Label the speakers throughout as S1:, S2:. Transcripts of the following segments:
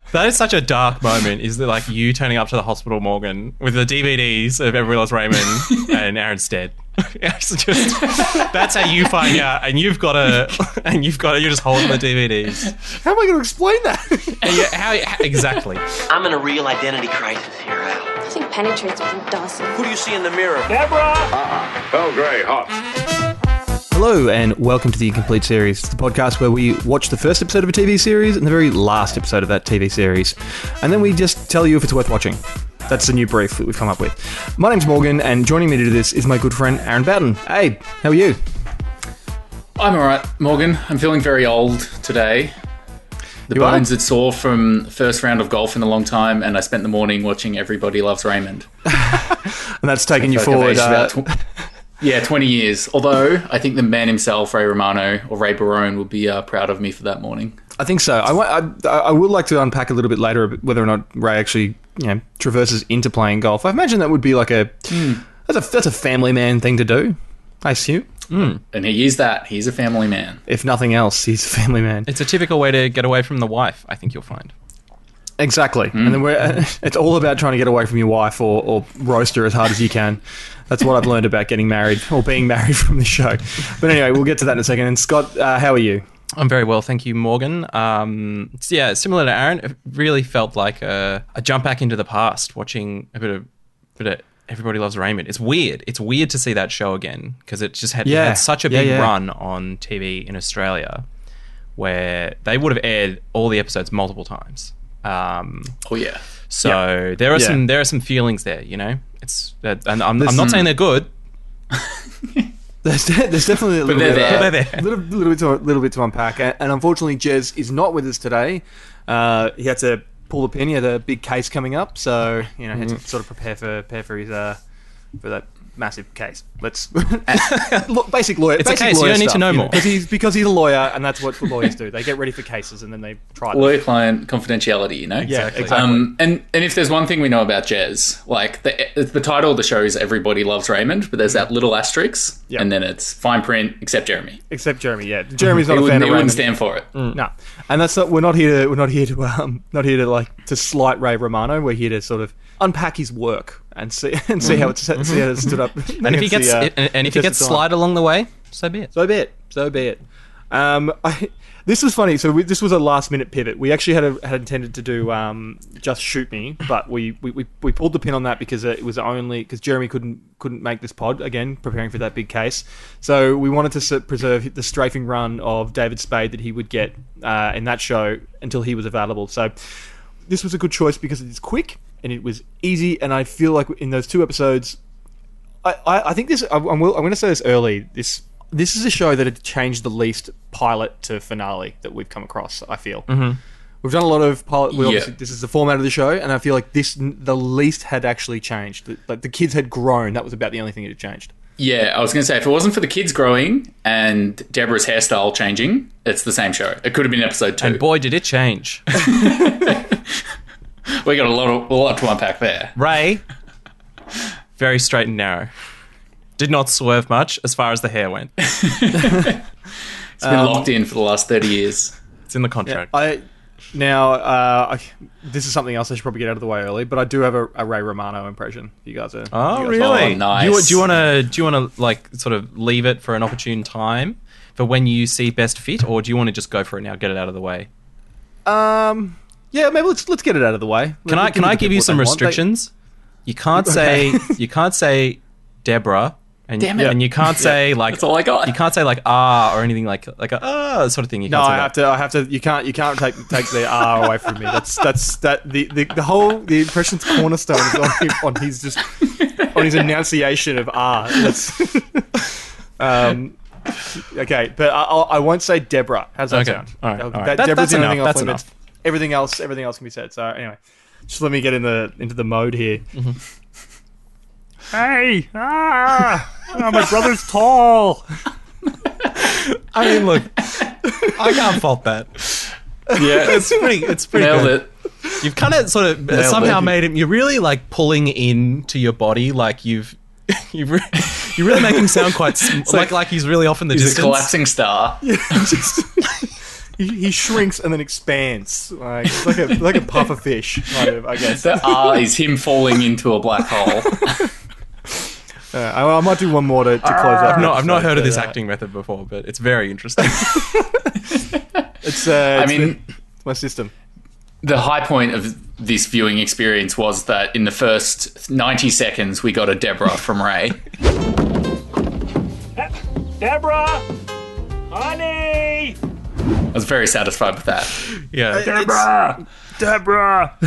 S1: That is such a dark moment. Is that like you turning up to the hospital, Morgan, with the DVDs of Everybody Loves Raymond and Aaron's dead? It's just, that's how you find out, and you're just holding the DVDs.
S2: How am I going to explain that?
S1: How exactly?
S3: I'm in a real identity crisis here, Al.
S4: Nothing penetrates with you, Dawson.
S3: Who do you see in the mirror?
S5: Deborah!
S6: Earl Grey, hot.
S2: Hello and welcome to the Incomplete Series, the podcast where we watch the first episode of a TV series and the very last episode of that TV series, and then we just tell you if it's worth watching. That's the new brief that we've come up with. My name's Morgan, and joining me to do this is my good friend Aaron Bowden. Hey, how are you?
S7: I'm alright, Morgan. I'm feeling very old today. The bones are sore from the first round of golf in a long time, and I spent the morning watching Everybody Loves Raymond.
S2: And that's taken you forward...
S7: 20 years. Although, I think the man himself, Ray Romano, or Ray Barone, would be proud of me for that morning.
S2: I think so. I would like to unpack a little bit later whether or not Ray actually, traverses into playing golf. I imagine that would be like that's a family man thing to do, I assume.
S7: And he is that. He's a family man.
S2: If nothing else, he's a family man.
S1: It's a typical way to get away from the wife, I think you'll find.
S2: Exactly. And then it's all about trying to get away from your wife or roast her as hard as you can. That's what I've learned about getting married or being married from the show. But anyway, we'll get to that in a second. And Scott, how are you?
S1: I'm very well, thank you, Morgan. Similar to Aaron, it really felt like a jump back into the past, watching a bit of Everybody Loves Raymond. It's weird. It's weird to see that show again because it just had such a big run on TV in Australia where they would have aired all the episodes multiple times. So there are some feelings there, and I'm not saying they're good.
S2: There's definitely a little bit to unpack, and unfortunately, Jez is not with us today. He had to pull the pin. He had a big case coming up, so he had to sort of prepare for his for that massive case. Let's basic lawyer.
S1: It's a case. You don't need to know more
S2: because he's a lawyer, and that's what lawyers do. They get ready for cases and then they try them.
S7: Lawyer-client confidentiality,
S2: Yeah, exactly.
S7: And if there's one thing we know about Jez, like the title of the show is Everybody Loves Raymond, but there's that little asterisk, and then it's fine print except Jeremy.
S2: Except Jeremy, yeah. Jeremy's not a fan of Raymond.
S7: He wouldn't stand for it.
S2: No, and that's not. We're not here to slight Ray Romano. We're here to sort of unpack his work and see how it stood up.
S1: And if he gets slide along the way, so be it.
S2: So be it. This was funny. So this was a last minute pivot. We actually had intended to do Just Shoot Me, but we pulled the pin on that because it was only because Jeremy couldn't make this pod again, preparing for that big case. So we wanted to preserve the strafing run of David Spade that he would get in that show until he was available. So this was a good choice because it's quick and it was easy, and I feel like in those two episodes, I think this. I'm going to say this early. This is a show that had changed the least pilot to finale that we've come across. I feel we've done a lot of pilot. Obviously, this is the format of the show, and I feel like the least had actually changed. Like the kids had grown. That was about the only thing that had changed.
S7: Yeah, I was going to say, if it wasn't for the kids growing and Deborah's hairstyle changing, it's the same show. It could have been episode 2.
S1: And boy, did it change.
S7: We got a lot to unpack there.
S1: Ray, very straight and narrow. Did not swerve much as far as the hair went.
S7: It's been locked in for the last 30 years.
S1: It's in the contract.
S2: This is something else I should probably get out of the way early, but I do have a Ray Romano impression. You guys are.
S1: Really?
S7: Oh, nice.
S1: Do you want to like sort of leave it for an opportune time for when you see best fit, or do you want to just go for it now, get it out of the way?
S2: Yeah, maybe let's get it out of the way.
S1: Can I give you some restrictions? You can't say Deborah. And,
S7: Damn it.
S1: And you can't say like
S7: that's all I got.
S1: You can't say like or anything like a sort of thing. You can't say
S2: I have to. You can't take the away from me. The whole impression's cornerstone is on his enunciation of That's okay, but I won't say Deborah. How's that sound?
S1: All right.
S2: Deborah's
S1: that's enough. That's enough.
S2: Everything else can be said. So anyway, just let me get into the mode here. Hey! My brother's tall.
S1: I mean, look, I can't fault that.
S7: Yeah,
S1: it's pretty
S7: nailed
S1: good.
S7: it.
S1: You've kind of sort of somehow made him. You're really like pulling into your body, like you really make him sound quite like he's really off in the distance.
S7: He's a collapsing star.
S2: he shrinks and then expands. It's like a puffer fish, kind of, I guess.
S7: The R is him falling into a black hole.
S2: I might do one more to close up.
S1: I've not heard of this acting method before, but it's very interesting.
S2: It's my system.
S7: The high point of this viewing experience was that in the first 90 seconds, we got a Deborah from Ray.
S4: Deborah! Honey!
S7: I was very satisfied with that.
S1: Yeah.
S4: Deborah!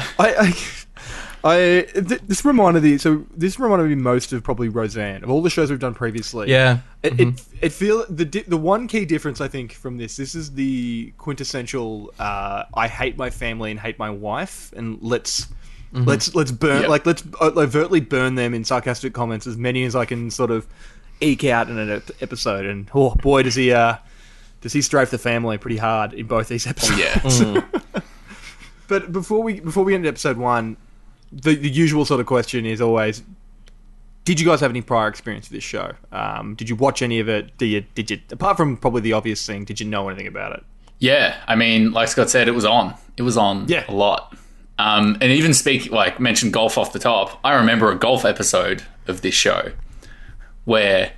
S2: This reminded me most of probably Roseanne, of all the shows we've done previously.
S1: Yeah.
S2: It feel the one key difference I think from this is the quintessential I hate my family and hate my wife, and let's burn let's overtly burn them in sarcastic comments, as many as I can sort of eke out in an episode. And oh boy, does he strafe the family pretty hard in both these episodes.
S7: Yeah.
S2: But before we end episode 1, the usual sort of question is always, did you guys have any prior experience with this show? Did you watch any of it? Did you, apart from probably the obvious thing, did you know anything about it?
S7: Yeah, I mean, like Scott said, it was on. It was on
S2: Yeah.
S7: a lot. And even mentioned golf off the top, I remember a golf episode of this show where,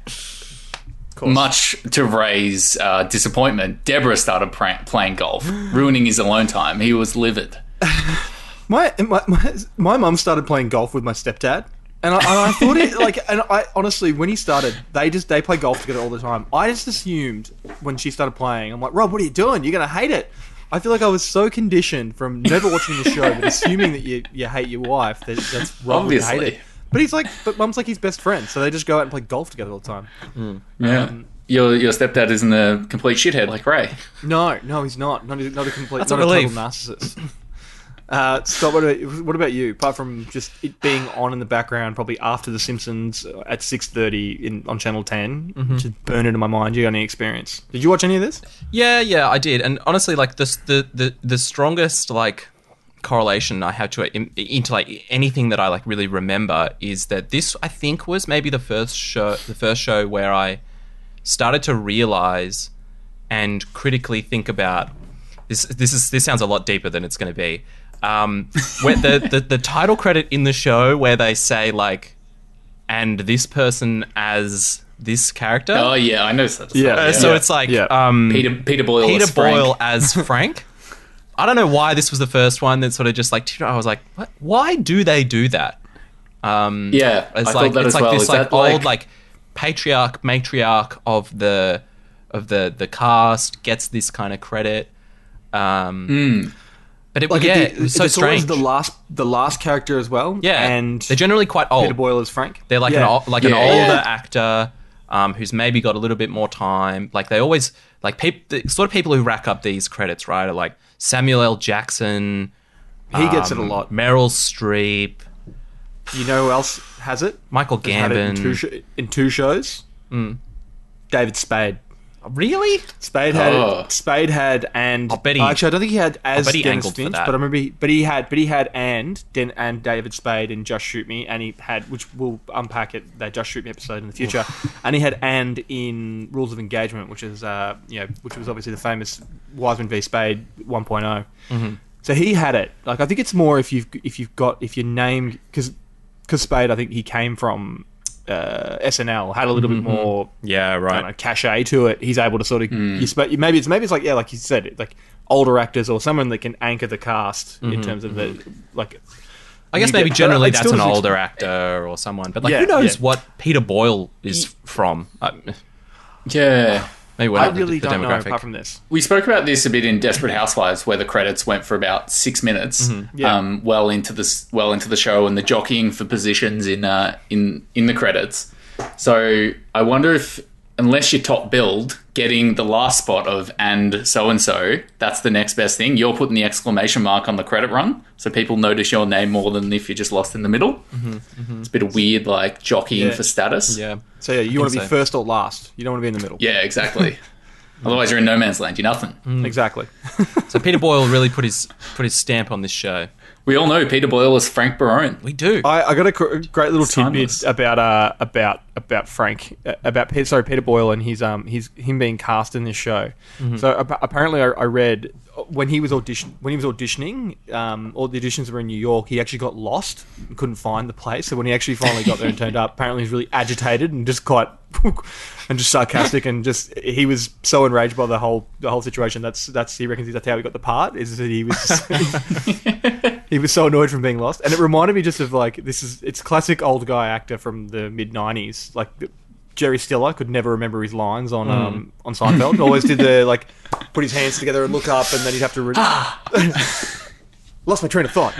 S7: much to Ray's disappointment, Deborah started playing golf, ruining his alone time. He was livid.
S2: My mum started playing golf with my stepdad, and I thought I honestly, when he started, they play golf together all the time. I just assumed when she started playing, I'm like, Rob, what are you doing? You're gonna hate it. I feel like I was so conditioned from never watching the show, but assuming that you hate your wife, that's Rob would hate it. But mum's like his best friend, so they just go out and play golf together all the time.
S7: Yeah. Your stepdad isn't a complete shithead like Ray.
S2: No, he's not. Not a complete,
S1: That's
S2: not
S1: a
S2: a total
S1: relief.
S2: narcissist. Scott, what about you? Apart from just it being on in the background, probably after The Simpsons at 6:30 on Channel 10, just burn into my mind. You got any experience? Did you watch any of this?
S1: Yeah, I did. And honestly, like the strongest like correlation I have to it into like anything that I like really remember is that this, I think, was maybe the first show where I started to realize and critically think about this. This sounds a lot deeper than it's going to be. Where the title credit in the show where they say like, and this person as this character.
S7: Oh yeah, I know such.
S1: So it's like
S7: Peter Boyle.
S1: Peter
S7: as Frank.
S1: Boyle as Frank. I don't know why this was the first one that sort of just like I was like, what? Why do they do that?
S7: Yeah,
S1: it's
S7: I
S1: like
S7: thought that
S1: it's
S7: as
S1: like
S7: well.
S1: this
S7: Is
S1: like
S7: that
S1: old like matriarch of the cast gets this kind of credit. But it was so
S2: it's
S1: strange.
S2: always the last character as well.
S1: Yeah,
S2: and
S1: they're generally quite old.
S2: Peter Boyle as Frank.
S1: They're like
S2: Yeah.
S1: an older actor who's maybe got a little bit more time. Like they always like the sort of people who rack up these credits, right? Are like Samuel L. Jackson.
S2: He gets it a lot.
S1: Meryl Streep.
S2: You know who else has it?
S1: Michael
S2: Has had it
S1: Gambon.
S2: in two shows. David Spade.
S1: Really?
S2: Spade had, and
S1: I'll bet he-
S2: actually I don't think he had as
S1: bet he
S2: Dennis
S1: angled for
S2: Finch,
S1: that.
S2: but I remember he had and David Spade in Just Shoot Me, and he had, which we'll unpack it, that Just Shoot Me episode in the future, and he had and in Rules of Engagement, which is which was obviously the famous Wiseman v Spade 1.0. So he had it. Like I think it's more if you're named because Spade, I think he came from SNL, had a little bit more
S1: Yeah, right.
S2: I don't know, cachet to it. He's able to sort of maybe it's like like you said, like older actors or someone that can anchor the cast in terms of the like.
S1: I guess
S2: you
S1: maybe
S2: get-
S1: generally
S2: it
S1: that's
S2: still
S1: an
S2: doesn't-
S1: older actor or someone, but like
S2: Yeah,
S1: who knows
S2: yeah.
S1: what Peter Boyle is from?
S7: Yeah.
S1: Maybe we're
S2: I
S1: not
S2: really
S1: the
S2: don't know
S1: demographic.
S2: apart from this.
S7: We spoke about this a bit in Desperate Housewives, where the credits went for about 6 minutes,
S2: Yeah.
S7: well into the show, and the jockeying for positions in the credits. So I wonder if, unless you're top billed, getting the last spot of "and so and so," that's the next best thing. You're putting the exclamation mark on the credit run, so people notice your name more than if you're just lost in the middle. It's a bit of weird, like jockeying
S2: Yeah.
S7: for status.
S1: Yeah.
S2: So yeah, you want to be
S1: so.
S2: first or last. You don't want to be in the middle.
S7: Yeah, exactly. Otherwise, you're in no man's land. You're nothing.
S2: Exactly.
S1: So Peter Boyle really put his stamp on this show.
S7: We all know Peter Boyle is Frank Barone.
S1: We do.
S2: I got a great little
S7: Timeless.
S2: tidbit about Frank, Peter Boyle and him being cast in this show. So apparently, I read when he was auditioning, all the auditions were in New York. He actually got lost and couldn't find the place. So when he actually finally got there and turned up, apparently he's really agitated and just quite and just sarcastic and just he was so enraged by the whole situation. That's he reckons that's how he got the part. Is that he was he was so annoyed from being lost, and it reminded me just of like it's classic old guy actor from the mid-90s, like Jerry Stiller could never remember his lines on Seinfeld. Always did the like put his hands together and look up, and then he'd have to lost my train of thought.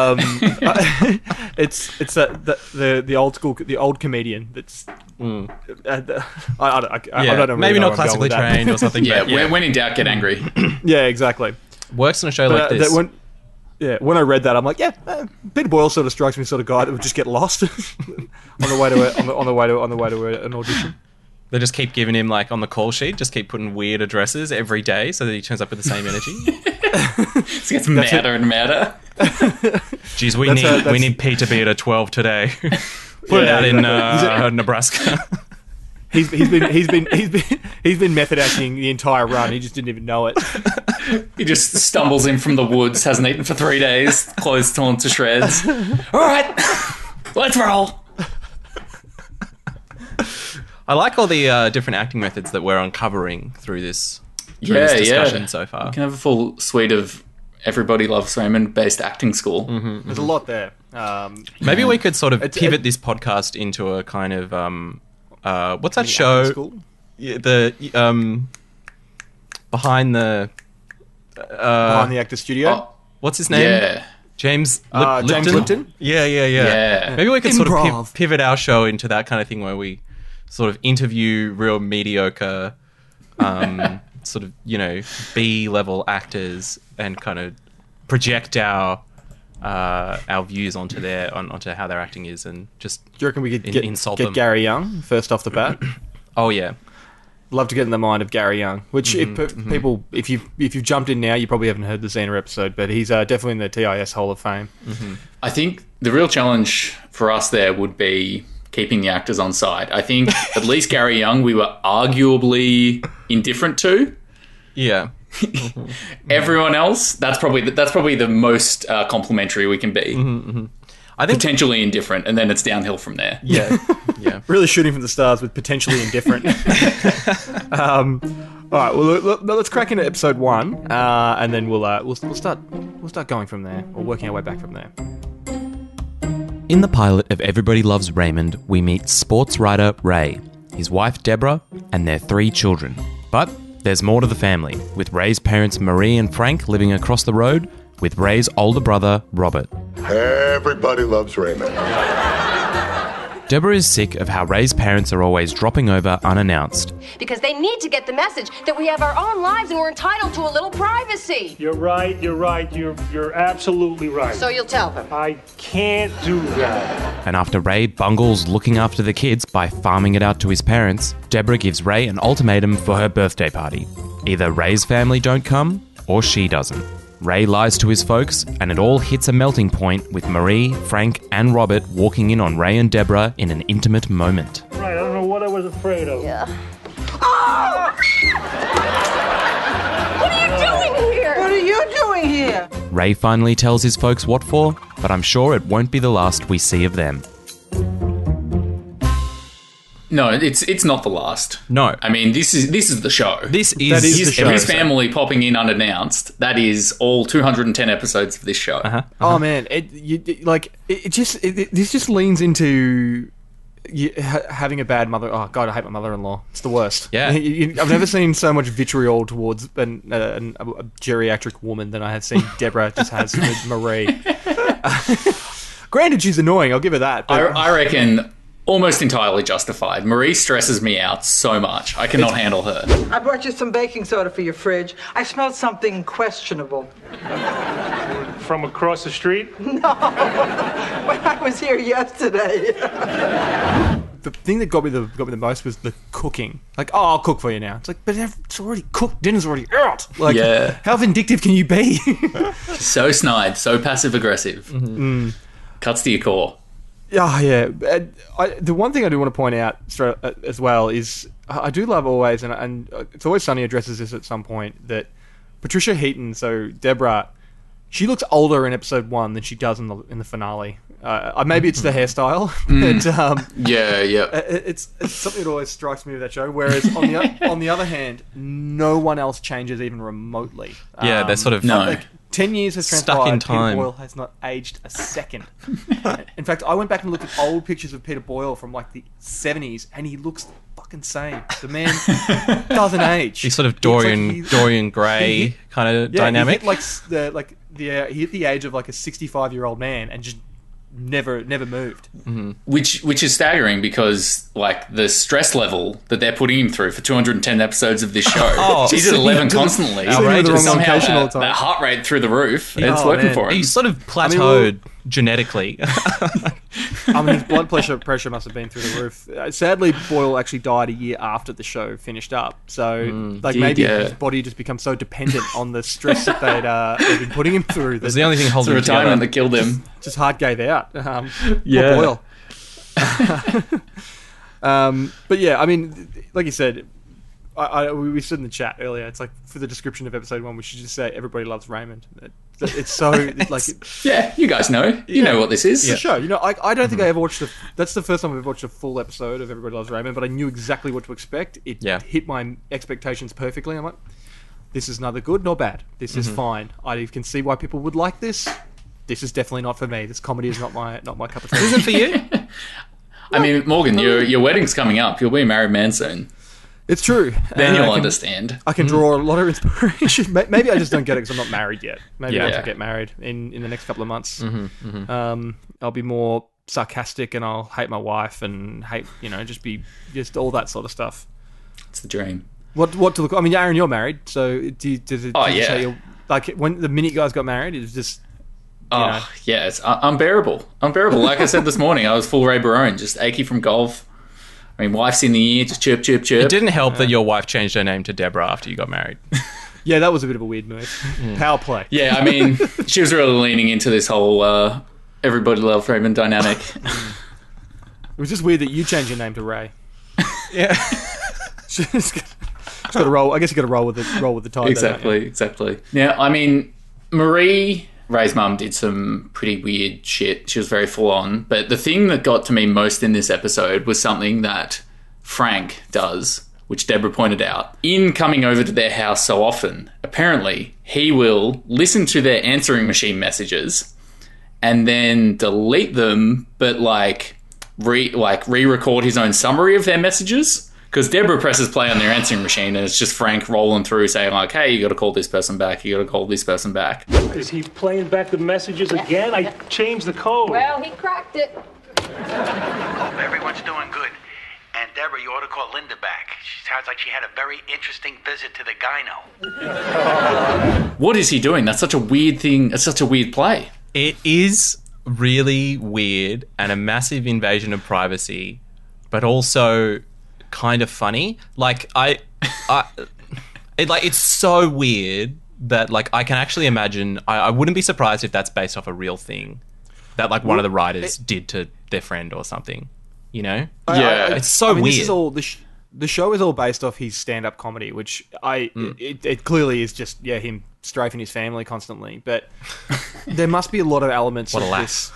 S2: It's the old school, the old comedian. That's I don't know.
S1: Maybe
S2: really
S1: not classically trained or something.
S7: Yeah,
S1: but
S7: when in doubt, get angry.
S2: Yeah, exactly.
S1: Works on a show like this.
S2: When I read that, I'm like, Peter Boyle sort of strikes me sort of guy that would just get lost on the way to an audition.
S1: They just keep giving him, like, on the call sheet, just keep putting weird addresses every day so that he turns up with the same energy.
S7: It gets madder and madder.
S1: Geez, we need Pete to be at a 12 today. Put it out in Nebraska.
S2: He's been method acting the entire run. He just didn't even know it.
S7: He just stumbles in from the woods, hasn't eaten for 3 days, clothes torn to shreds. All right, let's roll.
S1: I like all the different acting methods that we're uncovering through this discussion so far.
S7: You can have a full suite of Everybody Loves Raymond based acting school.
S2: Mm-hmm. There's a lot there.
S1: Maybe we could sort of pivot this podcast into a kind of what's that show?
S2: School?
S1: Yeah, the behind the
S2: actor studio.
S1: What's his name?
S7: Yeah.
S2: James
S1: Lipton?
S2: Lipton?
S1: Yeah. Maybe we could sort of
S2: Improv.
S1: pivot our show into that kind of thing where we sort of interview real mediocre, sort of, B-level actors and kind of project our views onto how their acting is and just
S2: Do you reckon we could
S1: insult
S2: get
S1: them.
S2: Gary Young first off the bat?
S1: Oh yeah.
S2: Love to get in the mind of Gary Young, which people, if you've jumped in now, you probably haven't heard the Xena episode, but he's definitely in the TIS Hall of Fame.
S7: I think the real challenge for us there would be keeping the actors on side. I think at least Gary Young we were arguably indifferent to.
S1: Yeah.
S7: Everyone else, that's probably the most complimentary we can be.
S1: I think
S7: potentially indifferent, and then it's downhill from there.
S1: Yeah.
S2: Really shooting from the stars with potentially indifferent. All right, well, let's crack into episode 1, and then we'll start going from there, or working our way back from there.
S1: In the pilot of Everybody Loves Raymond, we meet sports writer Ray, his wife Deborah, and their 3 children. But there's more to the family, with Ray's parents Marie and Frank living across the road, with Ray's older brother Robert.
S6: Everybody loves Raymond.
S1: Deborah is sick of how Ray's parents are always dropping over unannounced.
S5: Because they need to get the message that we have our own lives and we're entitled to a little privacy.
S4: You're right. You're absolutely right.
S5: So you'll tell them.
S4: I can't do that.
S1: And after Ray bungles looking after the kids by farming it out to his parents, Deborah gives Ray an ultimatum for her birthday party. Either Ray's family don't come, or she doesn't. Ray lies to his folks, and it all hits a melting point with Marie, Frank, and Robert walking in on Ray and Deborah in an intimate moment.
S4: Right, I don't know what I was afraid of.
S5: Yeah. Oh! What are you doing here?
S8: What are you doing here?
S1: Ray finally tells his folks what for, but I'm sure it won't be the last we see of them.
S7: No, it's not the last.
S1: No.
S7: I mean, this is the show.
S1: This is
S2: the show.
S7: His family popping in unannounced. That is all 210 episodes of this show.
S2: Oh man, this just leans into having a bad mother. Oh god, I hate my mother-in-law. It's the worst.
S1: Yeah.
S2: I've never seen so much vitriol towards a geriatric woman than I have seen Deborah just has with Marie. Granted, she's annoying. I'll give her that. But
S7: I reckon almost entirely justified. Marie stresses me out so much. I cannot handle her.
S8: I brought you some baking soda for your fridge. I smelled something questionable.
S4: From across the street?
S8: No, when I was here yesterday.
S2: the thing that got me the most was the cooking. Like, oh, I'll cook for you now. It's like, but it's already cooked. Dinner's already out. Like,
S7: Yeah.
S2: How vindictive can you be?
S7: So snide, so passive aggressive. Cuts to your core.
S2: Yeah. The one thing I do want to point out as well is I do love always, and It's Always Sunny addresses this at some point, that Patricia Heaton, so Deborah, she looks older in episode 1 than she does in the finale. Maybe it's the hairstyle, but it's something that always strikes me with that show. Whereas on the other hand, no one else changes even remotely.
S1: Yeah, they're sort of
S2: 10 years has
S1: stuck
S2: transpired.
S1: in time.
S2: Peter Boyle has not aged a second. In fact, I went back and looked at old pictures of Peter Boyle from like the 70s, and he looks the fucking same. The man doesn't age.
S1: He's sort of Dorian Gray kind of dynamic.
S2: He hit he hit the age of like a 65-year-old man and just never moved.
S7: Mm-hmm. Which is staggering because like the stress level that they're putting him through for 210 episodes of this show. He's at 11 constantly.
S2: Outrageous.
S7: Somehow that heart rate through the roof. It's working for him.
S1: He's sort of plateaued genetically.
S2: I mean, his blood pressure must have been through the roof. Sadly, Boyle actually died a year after the show finished up. So, maybe his body just becomes so dependent on the stress that they'd been putting him through.
S1: It was the only thing holding him together.
S7: Retirement that killed him.
S2: Just hard gave out. Boyle. But yeah, I mean, like you said, we said in the chat earlier, it's like for the description of episode 1, we should just say everybody loves Raymond. It's so like
S7: yeah, you guys know, you know what this is.
S2: For sure. You know, I don't think I ever watched that's the first time I've ever watched a full episode of Everybody Loves Raymond, but I knew exactly what to expect. It hit my expectations perfectly. I'm like, this is neither good nor bad. This is fine. I can see why people would like this. This is definitely not for me. This comedy is not my cup of tea.
S1: Isn't for you?
S7: I mean, Morgan, your wedding's coming up. You'll be a married man soon.
S2: It's true.
S7: Then you'll understand.
S2: I can draw a lot of inspiration. Maybe I just don't get it because I'm not married yet. Maybe once I get married in the next couple of months, I'll be more sarcastic and I'll hate my wife and hate, just all that sort of stuff.
S7: It's the dream.
S2: What to look? I mean, Aaron, you're married, so does it say like when the minute you guys got married, it was just.
S7: Yeah, it's unbearable. Unbearable. Like I said this morning, I was full Ray Barone, just achy from golf. I mean, wife's in the ear, just chirp, chirp, chirp.
S1: It didn't help that your wife changed her name to Deborah after you got married.
S2: Yeah, that was a bit of a weird move. Power play.
S7: Yeah, I mean, she was really leaning into this whole everybody love Raymond dynamic.
S2: It was just weird that you changed your name to Ray.
S1: Yeah.
S2: She's got to roll. I guess you got to roll with the tide.
S7: Exactly. Now, I mean, Ray's mum did some pretty weird shit. She was very full on. But the thing that got to me most in this episode was something that Frank does, which Deborah pointed out. In coming over to their house so often, apparently he will listen to their answering machine messages and then delete them, but re-record his own summary of their messages. Because Deborah presses play on their answering machine and it's just Frank rolling through saying like, hey, you got to call this person back. You got to call this person back.
S4: Is he playing back the messages again? I changed the code.
S5: Well, he cracked it.
S3: Everyone's doing good. And Deborah, you ought to call Linda back. She sounds like she had a very interesting visit to the gyno.
S7: What is he doing? That's such a weird thing. It's such a weird play.
S1: It is really weird and a massive invasion of privacy, but also kind of funny. It's so weird that I can actually imagine. I wouldn't be surprised if that's based off a real thing that one of the writers did to their friend or something. It's so weird. This is
S2: all the show is all based off his stand-up comedy, which it clearly is just him strafing his family constantly. But there must be a lot of elements of this.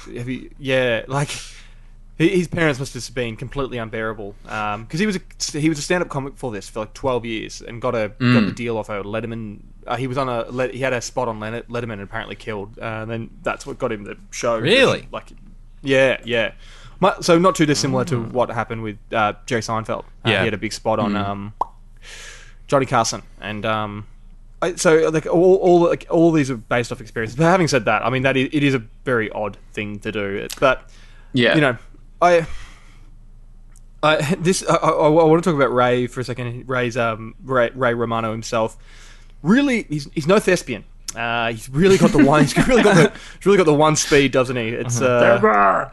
S2: His parents must have been completely unbearable because he was a stand-up comic for 12 years and got the deal off Letterman. He had a spot on Letterman and apparently killed. And then that's what got him the show.
S1: Really?
S2: Yeah. So not too dissimilar to what happened with Jerry Seinfeld. He had a big spot on Johnny Carson and. All these are based off experiences. But having said that, I mean it is a very odd thing to do. But I want to talk about Ray for a second. Ray Romano himself. Really, he's no thespian. He's really got the one. He's really got the one speed, doesn't he? It's
S4: Deborah,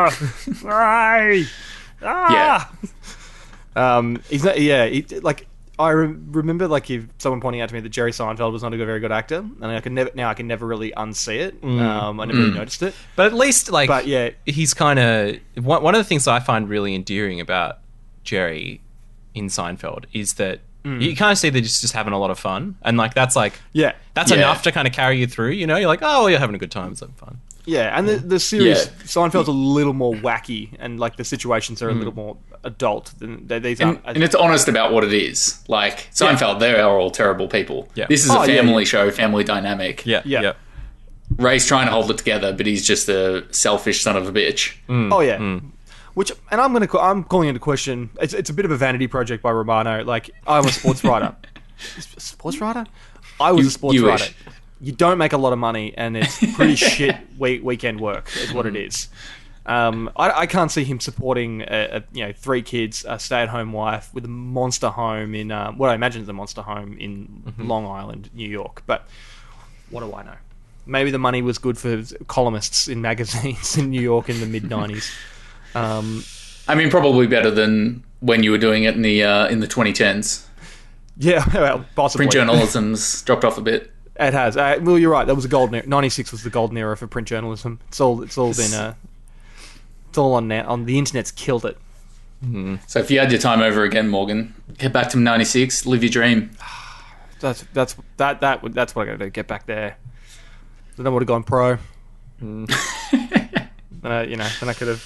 S4: Ray.
S2: He's not. Yeah, I remember like if someone pointing out to me that Jerry Seinfeld was not a very good actor, and I can never really unsee it. I never really noticed it.
S1: But at least, like,
S2: But, yeah.
S1: he's kind of one of the things I find really endearing about Jerry in Seinfeld is that you kind of see that he's just having a lot of fun, and like that's
S2: Yeah.
S1: enough to kind of carry you through. You know, you're like, oh, well, you're having a good time, it's having fun.
S2: Yeah, and the series
S7: Yeah.
S2: Seinfeld's a little more wacky, and like the situations are a little more adult than these are.
S7: And it's honest about what it is. Like Seinfeld, they are all terrible people.
S1: Yeah.
S7: This is
S2: Oh,
S7: a
S2: yeah,
S7: family
S2: yeah.
S7: show, family dynamic.
S2: Yeah.
S7: Ray's trying to hold it together, but he's just a selfish son of a bitch.
S2: Oh yeah. Which, and I'm calling into question. It's a bit of a vanity project by Romano. Like, I'm a sports writer. Sports writer? I was a sports
S7: you
S2: writer.
S7: wish.
S2: You don't make a lot of money, and it's pretty shit weekend work. Is what it is. I can't see him supporting 3 kids, a stay-at-home wife with a monster home in what I imagine is a monster home in Long Island, New York. But what do I know? Maybe the money was good for columnists in magazines in New York in the mid-90s.
S7: I mean, probably better than when you were doing it in the 2010s.
S2: Yeah, well, possibly.
S7: Print journalism's dropped off a bit.
S2: It has. Well, you're right. That was a golden era. 96 was the golden era for print journalism. It's all been. It's all on now. On the internet's killed it.
S7: So if you had your time over again, Morgan, head back to 96, live your dream.
S2: That's what I got to do. Get back there. Then I would have gone pro. Then I could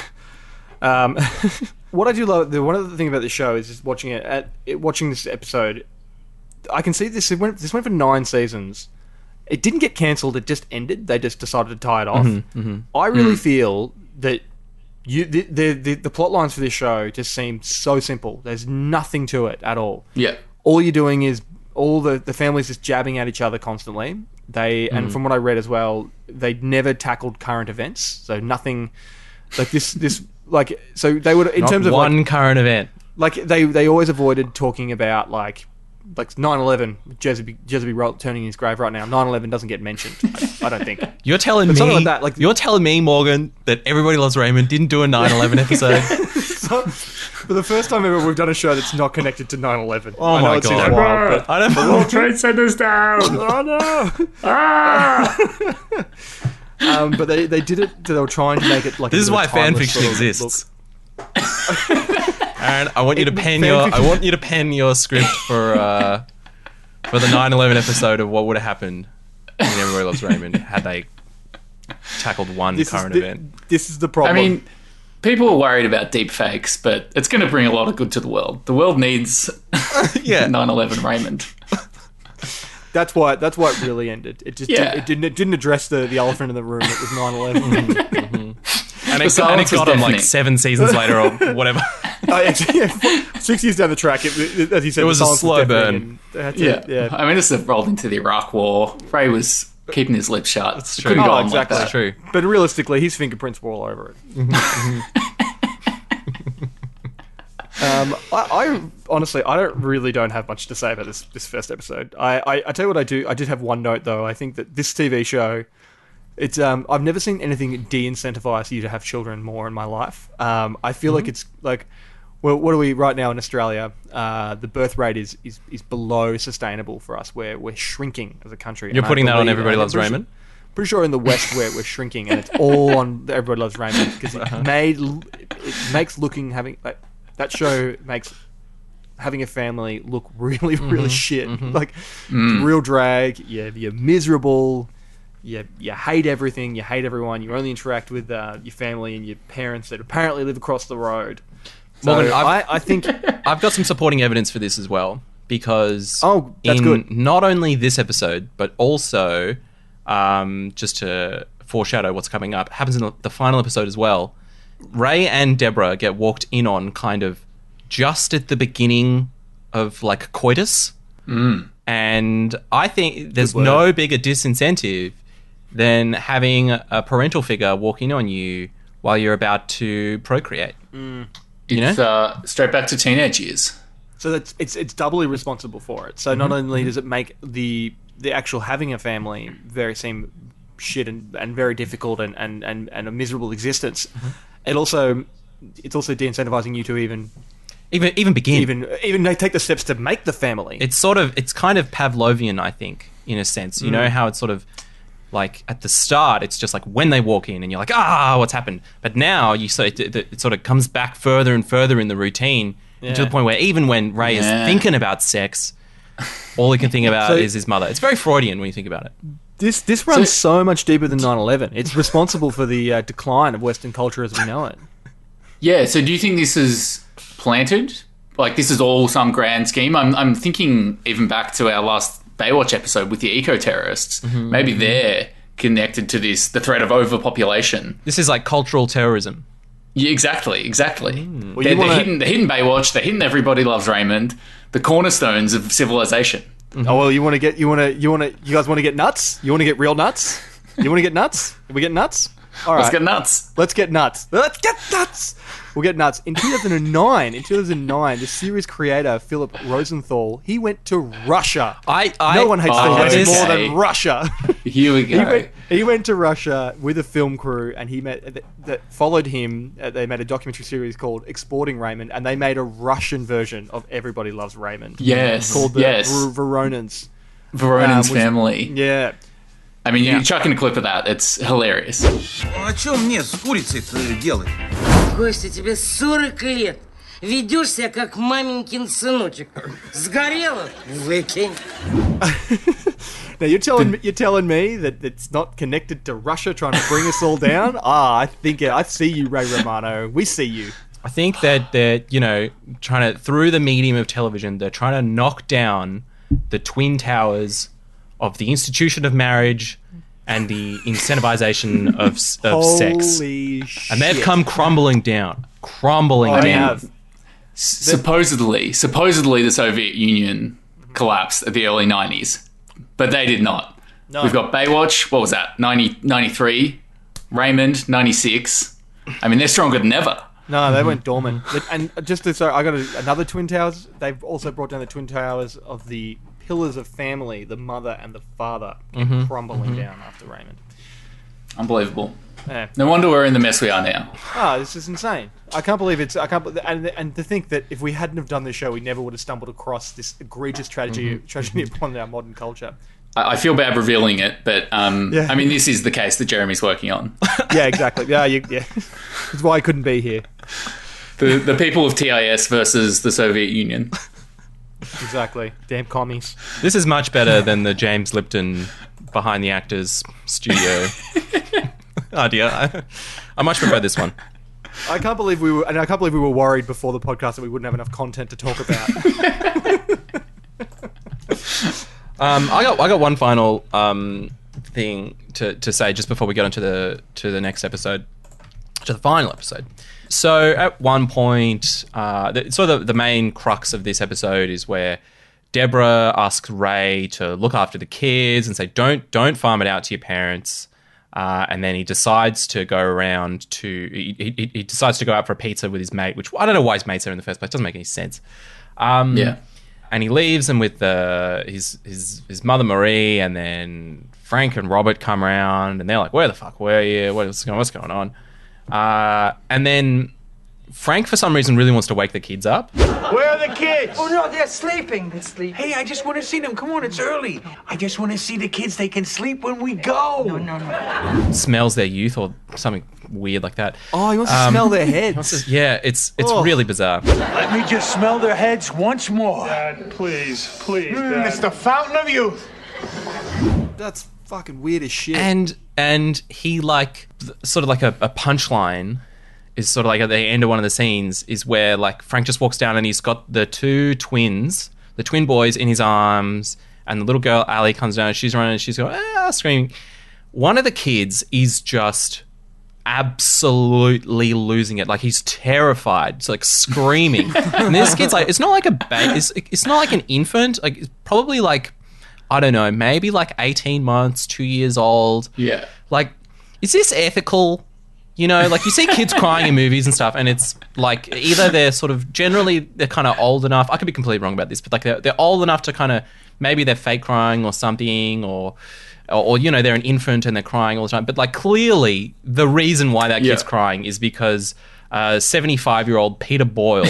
S2: have. What I do love, one of the things about the show is just watching watching this episode. I can see this. This went for 9 seasons. It didn't get cancelled. It just ended. They just decided to tie it off. I really feel that the plot lines for this show just seem so simple. There's nothing to it at all.
S7: Yeah.
S2: All you're doing is all the families just jabbing at each other constantly. And from what I read as well, they never tackled current events. So nothing like this like, so they would, in
S1: Not
S2: terms of
S1: one current event.
S2: like they always avoided talking about like 9/11, Jezebel turning in his grave right now. 9/11 doesn't get mentioned. I don't think.
S1: You're telling
S2: But
S1: me
S2: something like that, like-
S1: you're telling me, Morgan, that Everybody Loves Raymond didn't do a 9/11 episode.
S2: So, for the first time ever, we've done a show that's not connected to 9/11.
S1: Oh
S2: I know
S1: my
S2: it seems
S1: God.
S2: wild, but
S1: I don't
S7: World Trade Center's down.
S2: oh no! But they did it. They were trying to make it like
S1: This is
S2: a bit
S1: why
S2: of a
S1: fan
S2: timeless
S1: fiction
S2: sort of
S1: exists.
S2: look.
S1: Aaron, I want you to pen
S2: fan
S1: your
S2: fiction-
S1: I want you to pen your script for the 9/11 episode of what would have happened in Everybody Loves Raymond had they tackled one current event.
S2: This is the
S7: I
S2: problem.
S7: mean, people are worried about deep fakes, but it's going to bring a lot of good to the world. The world needs
S1: Yeah.
S7: 9/11 Raymond.
S2: that's why it really ended. It just
S7: Yeah.
S2: it didn't address the elephant in the room. It was 9/11.
S1: And
S7: The
S1: it
S7: silence was
S1: got him like
S7: deafening.
S1: 7 seasons later or whatever.
S2: Actually, 6 years down the track, as you said,
S1: It was
S2: the
S1: a
S2: silence
S1: slow
S2: deafening,
S1: burn.
S2: and they had to-
S7: Yeah. I mean, this has rolled into the Iraq War. Ray was keeping his lips shut. It's
S1: true.
S7: Couldn't go
S2: Oh,
S7: on
S2: exactly.
S7: like
S1: That's
S7: that.
S1: true.
S2: But realistically, his fingerprints were all over it. I honestly, I don't have much to say about this first episode. I tell you what I do. I did have one note though. I think that this TV show, it's I've never seen anything de-incentivize you to have children more in my life. I feel like it's like, well, what are we right now in Australia? The birth rate is below sustainable for us. We're shrinking as a country.
S1: You're
S2: And I
S1: putting that on
S2: believe-
S1: Everybody
S2: I'm
S1: Loves
S2: pretty sure-
S1: Raymond?
S2: Pretty sure in the West we're shrinking, and it's all on Everybody Loves Raymond because it makes that show makes having a family look really shit. Like it's real drag. You're miserable. You hate everything. You hate everyone. You only interact with your family and your parents that apparently live across the road. So
S1: Morgan,
S2: I think
S1: I've got some supporting evidence for this as well, because
S2: Oh, that's
S1: in
S2: good.
S1: not only this episode, but also just to foreshadow what's coming up, happens in the final episode as well. Ray and Deborah get walked in on kind of just at the beginning of like coitus. And I think there's no bigger disincentive than having a parental figure walk in on you while you're about to procreate.
S7: It's straight back to teenage years.
S2: so. That's it's doubly responsible for it. So not only does it make the actual having a family seem shit and very difficult and a miserable existence, it's also de-incentivizing you to even
S1: even begin.
S2: Even they take the steps to make the family.
S1: It's kind of Pavlovian, I think, in a sense. You know how it's sort of like at the start, it's just like when they walk in and you're like, what's happened? But now it sort of comes back further and further in the routine to the point where even when Ray is thinking about sex, all he can think about is his mother. It's very Freudian when you think about it.
S2: This runs so much deeper than 9/11. It's responsible for the decline of Western culture as we know it.
S7: Yeah, so do you think this is planted? Like, this is all some grand scheme? I'm thinking even back to our last Baywatch episode with the eco-terrorists. Maybe they're connected to the threat of overpopulation.
S1: This is like cultural terrorism.
S7: Yeah, exactly.
S2: Well,
S7: They're hidden Baywatch, they're hidden Everybody Loves Raymond, the cornerstones of civilization.
S2: Oh well, you guys want to get nuts? You want to get real nuts? You want to get nuts? We get nuts? All right.
S7: Let's get nuts.
S2: Let's get nuts. Let's get nuts. We'll get nuts. In 2009, the series creator Philip Rosenthal, he went to Russia. No one hates the more than Russia.
S7: Here we go.
S2: He went to Russia with a film crew, and he that followed him. They made a documentary series called Exporting Raymond, and they made a Russian version of Everybody Loves Raymond.
S7: Yes,
S2: called the Voronins.
S7: Voronins family.
S2: Yeah.
S7: I mean, you chuck in a clip of that. It's hilarious.
S9: А что мне с курицей-то делать?
S10: Костя, тебе 40 лет. Ведешь себя как маменькин сыночек. Сгорела? Выкинь.
S2: Now you're telling me that it's not connected to Russia trying to bring us all down? I see you, Ray Romano. We see you.
S1: I think that they're, trying to, through the medium of television, they're trying to knock down the twin towers of the institution of marriage and the incentivization of sex.
S2: Holy shit.
S1: And they've come crumbling down. Down.
S7: Supposedly the Soviet Union collapsed at the early 90s, but they did not. No. We've got Baywatch, what was that, 93, Raymond, 96. I mean, they're stronger than ever.
S2: No, they went dormant. And I got another Twin Towers. They've also brought down the Twin Towers of the pillars of family, the mother and the father, crumbling down after Raymond.
S7: Unbelievable.
S2: Yeah.
S7: No wonder we're in the mess we are now.
S2: This is insane. And to think that if we hadn't have done this show, we never would have stumbled across this egregious tragedy upon our modern culture.
S7: I feel bad revealing it, but I mean, this is the case that Jeremy's working on.
S2: Yeah, exactly. Yeah. That's why I couldn't be here.
S7: The people of TIS versus the Soviet Union.
S2: Exactly. Damn commies.
S1: This is much better than the James Lipton behind the actors studio idea. I much prefer this one.
S2: I can't believe we were worried before the podcast that we wouldn't have enough content to talk about.
S1: I got one final thing to say just before we get onto the next episode, to the final episode. So at one point, the main crux of this episode is where Deborah asks Ray to look after the kids and say, don't farm it out to your parents. And then he decides to go around he decides to go out for a pizza with his mate, which I don't know why his mate's there in the first place. It doesn't make any sense. And he leaves them with his mother Marie, and then Frank and Robert come around, and they're like, "Where the fuck were you? What's going on?" And then Frank, for some reason, really wants to wake the kids up.
S3: Where are the kids?
S8: Oh, no, they're sleeping.
S3: Hey, I just want to see them. Come on, it's early. I just want to see the kids. They can sleep when we go.
S8: No.
S1: Smells their youth or something weird like that.
S2: Oh, he wants to smell their heads.
S1: It's really bizarre.
S3: Let me just smell their heads once more.
S4: Dad, please, Dad.
S3: It's the fountain of youth.
S2: That's fucking weird as shit.
S1: And he sort of like a punchline is sort of like at the end of one of the scenes is where like Frank just walks down and he's got the two twins, the twin boys in his arms, and the little girl Ali comes down and she's running and she's going screaming. One of the kids is just absolutely losing it. Like he's terrified. It's like screaming. And this kid's like, it's not like a baby. It's not like an infant. Like it's probably like, I don't know, maybe like 18 months, 2 years old.
S7: Yeah.
S1: Like, is this ethical? You know, like you see kids crying in movies and stuff, and it's like either they're sort of generally they're kind of old enough. I could be completely wrong about this, but like they're old enough to kind of maybe they're fake crying or something, or you know they're an infant and they're crying all the time. But like clearly the reason why that kid's crying is because 75-year-old Peter Boyle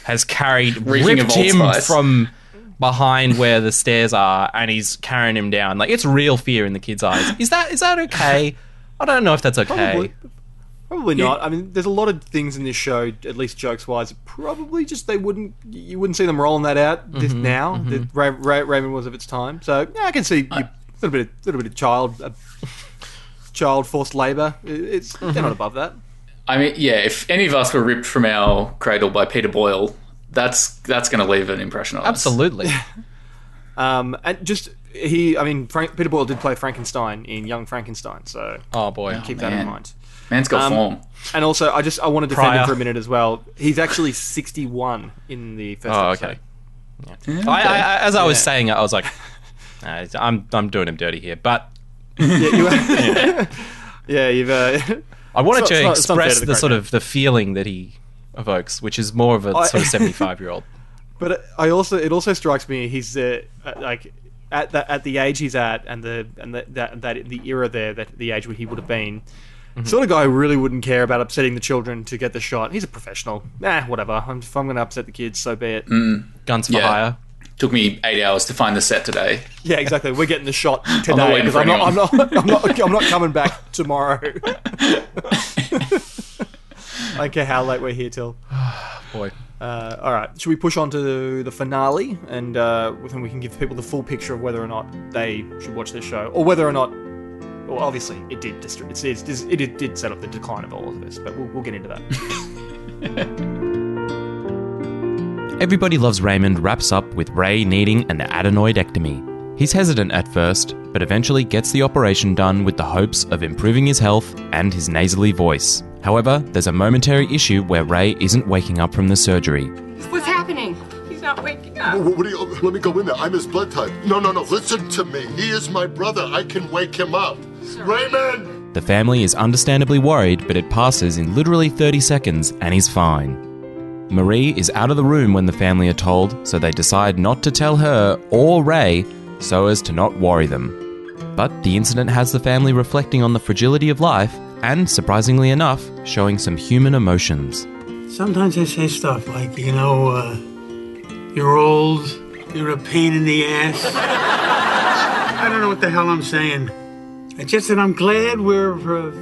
S1: has carried,
S7: Reeking of
S1: ripped
S7: Old
S1: him
S7: Spice.
S1: from behind where the stairs are, and he's carrying him down. Like, it's real fear in the kid's eyes. Is that okay? I don't know if that's okay.
S2: Probably not. I mean, there's a lot of things in this show, at least jokes-wise, probably just you wouldn't see them rolling that out now. That Raymond was of its time. So, yeah, I can see a little bit of child forced labour. They're not above that.
S7: I mean, yeah, if any of us were ripped from our cradle by Peter Boyle, that's going to leave an impression on us.
S1: Absolutely.
S2: And just Peter Boyle did play Frankenstein in Young Frankenstein, so
S1: Oh boy.
S2: keep that in mind.
S7: Man's got form.
S2: And also, I want to defend
S1: Prior.
S2: him for a minute as well. He's actually 61 in the first
S1: Oh,
S2: episode.
S1: okay. As I was saying it, I was like, nah, I'm doing him dirty here, but
S2: Yeah, you've.
S1: I wanted
S2: It's
S1: to
S2: not- it's not fair
S1: express
S2: to the
S1: the sort
S2: great
S1: of the feeling that he evokes, which is more of a sort of 75-year-old.
S2: But it also strikes me he's like at the age he's at and the era there, that the age where he would have been. Sort of guy who really wouldn't care about upsetting the children to get the shot. He's a professional. Whatever. If I'm going to upset the kids, so be it.
S1: Guns for hire.
S7: Took me 8 hours to find the set today.
S2: Yeah, exactly. We're getting the shot
S7: not
S2: today
S7: waiting
S2: because
S7: for
S2: I'm not coming back tomorrow. I don't care how late we're here till.
S1: Boy.
S2: All right. Should we push on to the finale, and then we can give people the full picture of whether or not they should watch this show, or whether or not. Well, obviously, it did set up the decline of all of this, but we'll get into that.
S1: Everybody Loves Raymond wraps up with Ray needing an adenoidectomy. He's hesitant at first, but eventually gets the operation done with the hopes of improving his health and his nasally voice. However, there's a momentary issue where Ray isn't waking up from the surgery.
S5: What's happening? He's not waking up.
S6: What do you... Let me go in there. I'm his blood type. No. Listen to me. He is my brother. I can wake him up. Raymond!
S1: The family is understandably worried, but it passes in literally 30 seconds and he's fine. Marie is out of the room when the family are told, so they decide not to tell her or Ray so as to not worry them. But the incident has the family reflecting on the fragility of life and, surprisingly enough, showing some human emotions.
S11: Sometimes I say stuff like, you're old, you're a pain in the ass. I don't know what the hell I'm saying. It's just that I'm glad we're,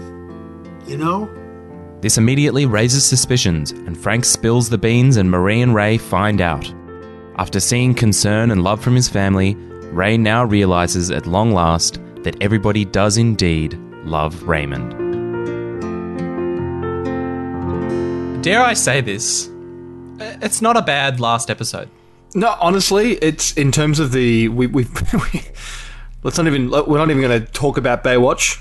S1: This immediately raises suspicions, and Frank spills the beans and Marie and Ray find out. After seeing concern and love from his family, Ray now realizes at long last that everybody does indeed love Raymond. Dare I say this? It's not a bad last episode.
S2: No, honestly, it's in terms of the we're not even going to talk about Baywatch,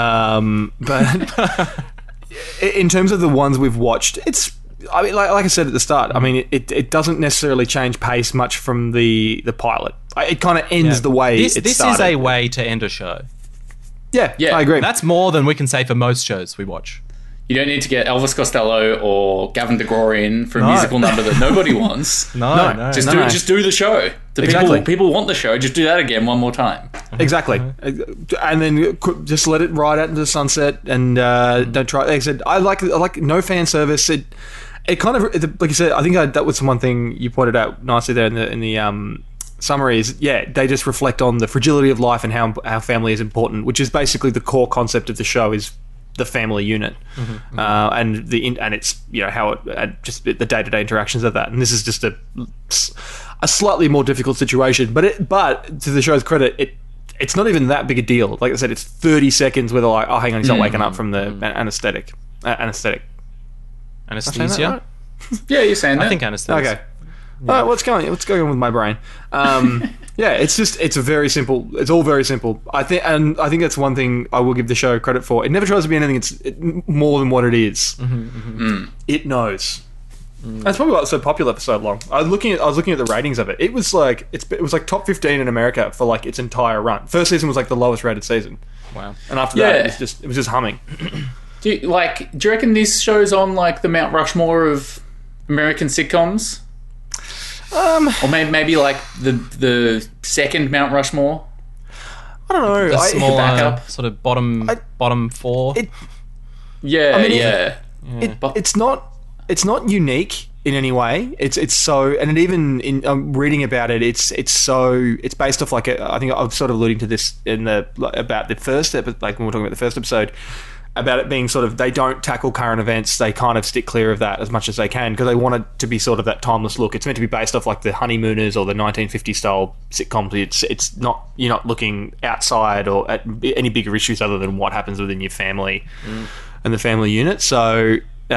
S2: but in terms of the ones we've watched, like I said at the start, I mean, it doesn't necessarily change pace much from the pilot. It kind of ends the way it started.
S1: This is a way to end a show.
S2: Yeah, I agree.
S1: That's more than we can say for most shows we watch.
S7: You don't need to get Elvis Costello or Gavin DeGraw in for a musical number that nobody wants.
S1: No.
S7: Just do the show. People want the show. Just do that again one more time.
S2: Exactly. And then just let it ride out into the sunset and don't try. Like I said, I like no fan service. It kind of, like you said, I think that was one thing you pointed out nicely there in the summary is, they just reflect on the fragility of life and how family is important, which is basically the core concept of the show is the family unit, and it's how it just the day-to-day interactions of that. And this is just a slightly more difficult situation, but to the show's credit, it's not even that big a deal. Like I said, it's 30 seconds where they're like, oh, hang on, he's not waking up from the anesthetic.
S1: Anesthesia?
S2: Right?
S7: Yeah, you're saying that.
S1: I think anesthesia.
S2: Okay. Yeah. What's going on with my brain? It's all very simple. I think that's one thing I will give the show credit for. It never tries to be anything more than what it is. It knows. That's probably why it's so popular for so long. I was looking at the ratings of it. It was like top 15 in America for like its entire run. First season was like the lowest rated season.
S1: Wow.
S2: And after that it was just humming.
S7: Do you reckon this show's on like the Mount Rushmore of American sitcoms? Or maybe like the second Mount Rushmore.
S2: I don't know.
S1: The smaller, backup, sort of bottom four.
S2: It's not unique. in any way. It's so, and it even in reading about it, it's based off like I think I was sort of alluding to this about the first episode, like when we were talking about the first episode, about it being sort of they don't tackle current events, they kind of stick clear of that as much as they can because they want it to be sort of that timeless look. It's meant to be based off like the Honeymooners or the 1950s style sitcoms. It's not, you're not looking outside or at any bigger issues other than what happens within your family and the family unit. So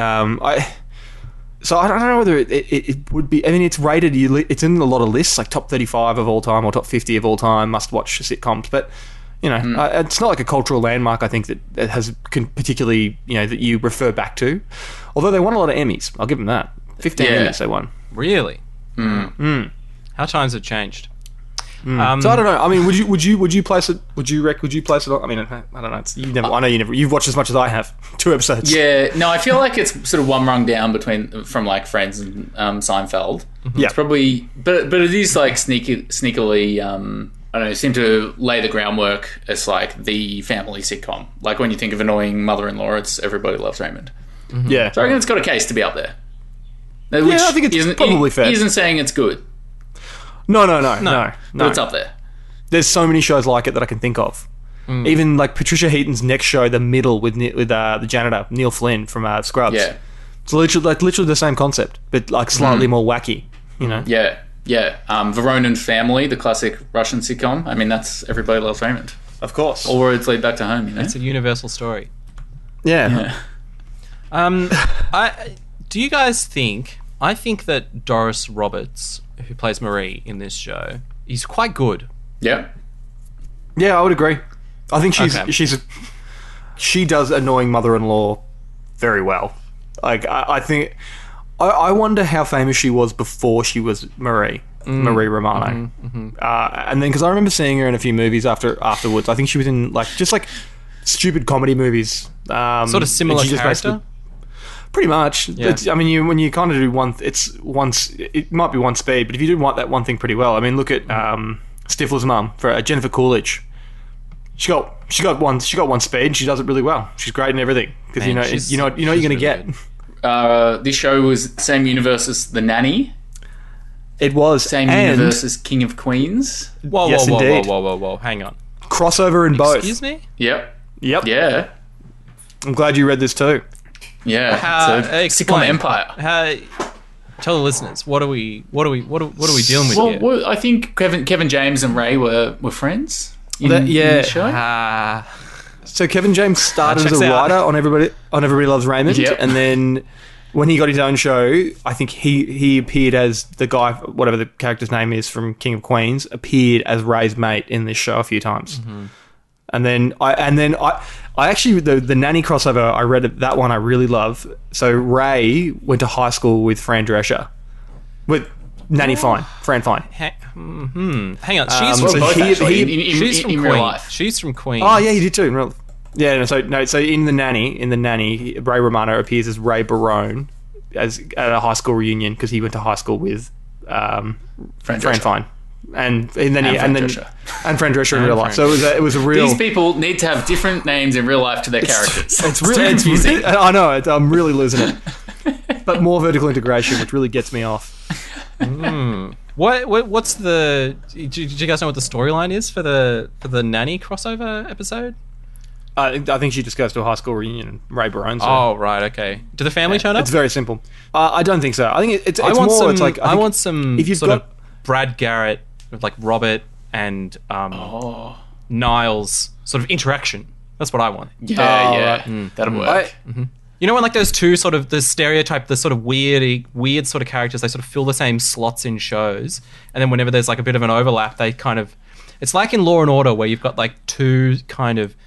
S2: So I don't know whether it would be. I mean, it's rated. It's in a lot of lists, like top 35 of all time or top 50 of all time must-watch sitcoms. But you know, it's not like a cultural landmark. I think that has particularly, you know, that you refer back to. Although they won a lot of Emmys, I'll give them that. 15 Emmys they won.
S1: Really? How times have changed.
S2: So I don't know. I mean, would you place it? Would you place it on? I mean, I don't know. I know you've watched as much as I have. 2 episodes.
S7: Yeah, no, I feel like it's sort of one rung down from like Friends and Seinfeld.
S2: Yeah,
S7: it's probably, but it is like sneakily. I don't know. Seem to lay the groundwork as like the family sitcom. Like when you think of annoying mother-in-law, it's Everybody Loves Raymond.
S2: Yeah,
S7: so I reckon it's got a case to be up there.
S2: Which I think it's probably fair.
S7: He isn't saying it's good.
S2: No.
S7: But it's up there.
S2: There's so many shows like it that I can think of. Even like Patricia Heaton's next show, The Middle, with the janitor Neil Flynn from Scrubs.
S7: Yeah,
S2: it's literally the same concept, but like slightly more wacky. You know.
S7: Yeah. Veronin Family, the classic Russian sitcom. I mean, that's Everybody Loves Raymond.
S2: Of course.
S7: All roads lead back to home. You know,
S1: it's a universal story.
S2: Yeah.
S1: Do you guys think? I think that Doris Roberts, who plays Marie in this show, is quite good.
S7: Yeah.
S2: Yeah, I would agree. I think she does annoying mother-in-law very well. Like I think I wonder how famous she was before she was Marie Romano. And then because I remember seeing her in a few movies afterwards. I think she was in like stupid comedy movies.
S1: Sort of similar character.
S2: Pretty much.
S1: Yeah.
S2: I mean, when you kind of do it might be one speed, but if you do that one thing pretty well, I mean, look at Stifler's mum for Jennifer Coolidge. She got one speed. And she does it really well. She's great in everything because you know what you're going to get.
S7: This show was same universe as The Nanny.
S2: It was
S7: same universe as King of Queens.
S1: Whoa! Hang on.
S2: Crossover in both.
S1: Excuse me.
S7: Yep.
S2: Yeah. I'm glad you read this too.
S7: Yeah, sitcom empire.
S1: Tell the listeners what are we dealing with here?
S7: Well, I think Kevin James and Ray were friends. In the show.
S2: So Kevin James started as a writer on Everybody Loves Raymond, and then when he got his own show, I think he appeared as the guy, whatever the character's name is from King of Queens, appeared as Ray's mate in this show a few times. And then I actually the Nanny crossover, I read that one I really love. So Ray went to high school with Fran Drescher, with Fran Fine.
S1: Hang on, she's from
S7: in
S1: Queen.
S7: real life.
S1: She's from Queen.
S2: Oh yeah, he did too. So in the Nanny, Ray Romano appears as Ray Barone at a high school reunion because he went to high school with Fran Fine. And Fran Drescher in real life. So it was a real.
S7: These people need to have different names in real life to their characters.
S2: It's really confusing. I know. I'm really losing it. But more vertical integration, which really gets me off.
S1: What's the? Did you guys know what the storyline is for the Nanny crossover episode?
S2: I think she just goes to a high school reunion and Ray Barone.
S1: Oh right, okay. Do the family turn up?
S2: It's very simple. I don't think so. I think it's
S1: I want
S2: more.
S1: Some,
S2: it's like
S1: I want some
S2: if you've
S1: sort
S2: got
S1: of Brad Garrett with like Robert and Niles sort of interaction. That's what I want.
S7: That'll work.
S1: You know when like those two sort of the stereotype, the sort of weird sort of characters, they sort of fill the same slots in shows, and then whenever there's like a bit of an overlap, they kind of. It's like in Law and Order where you've got like two kind of.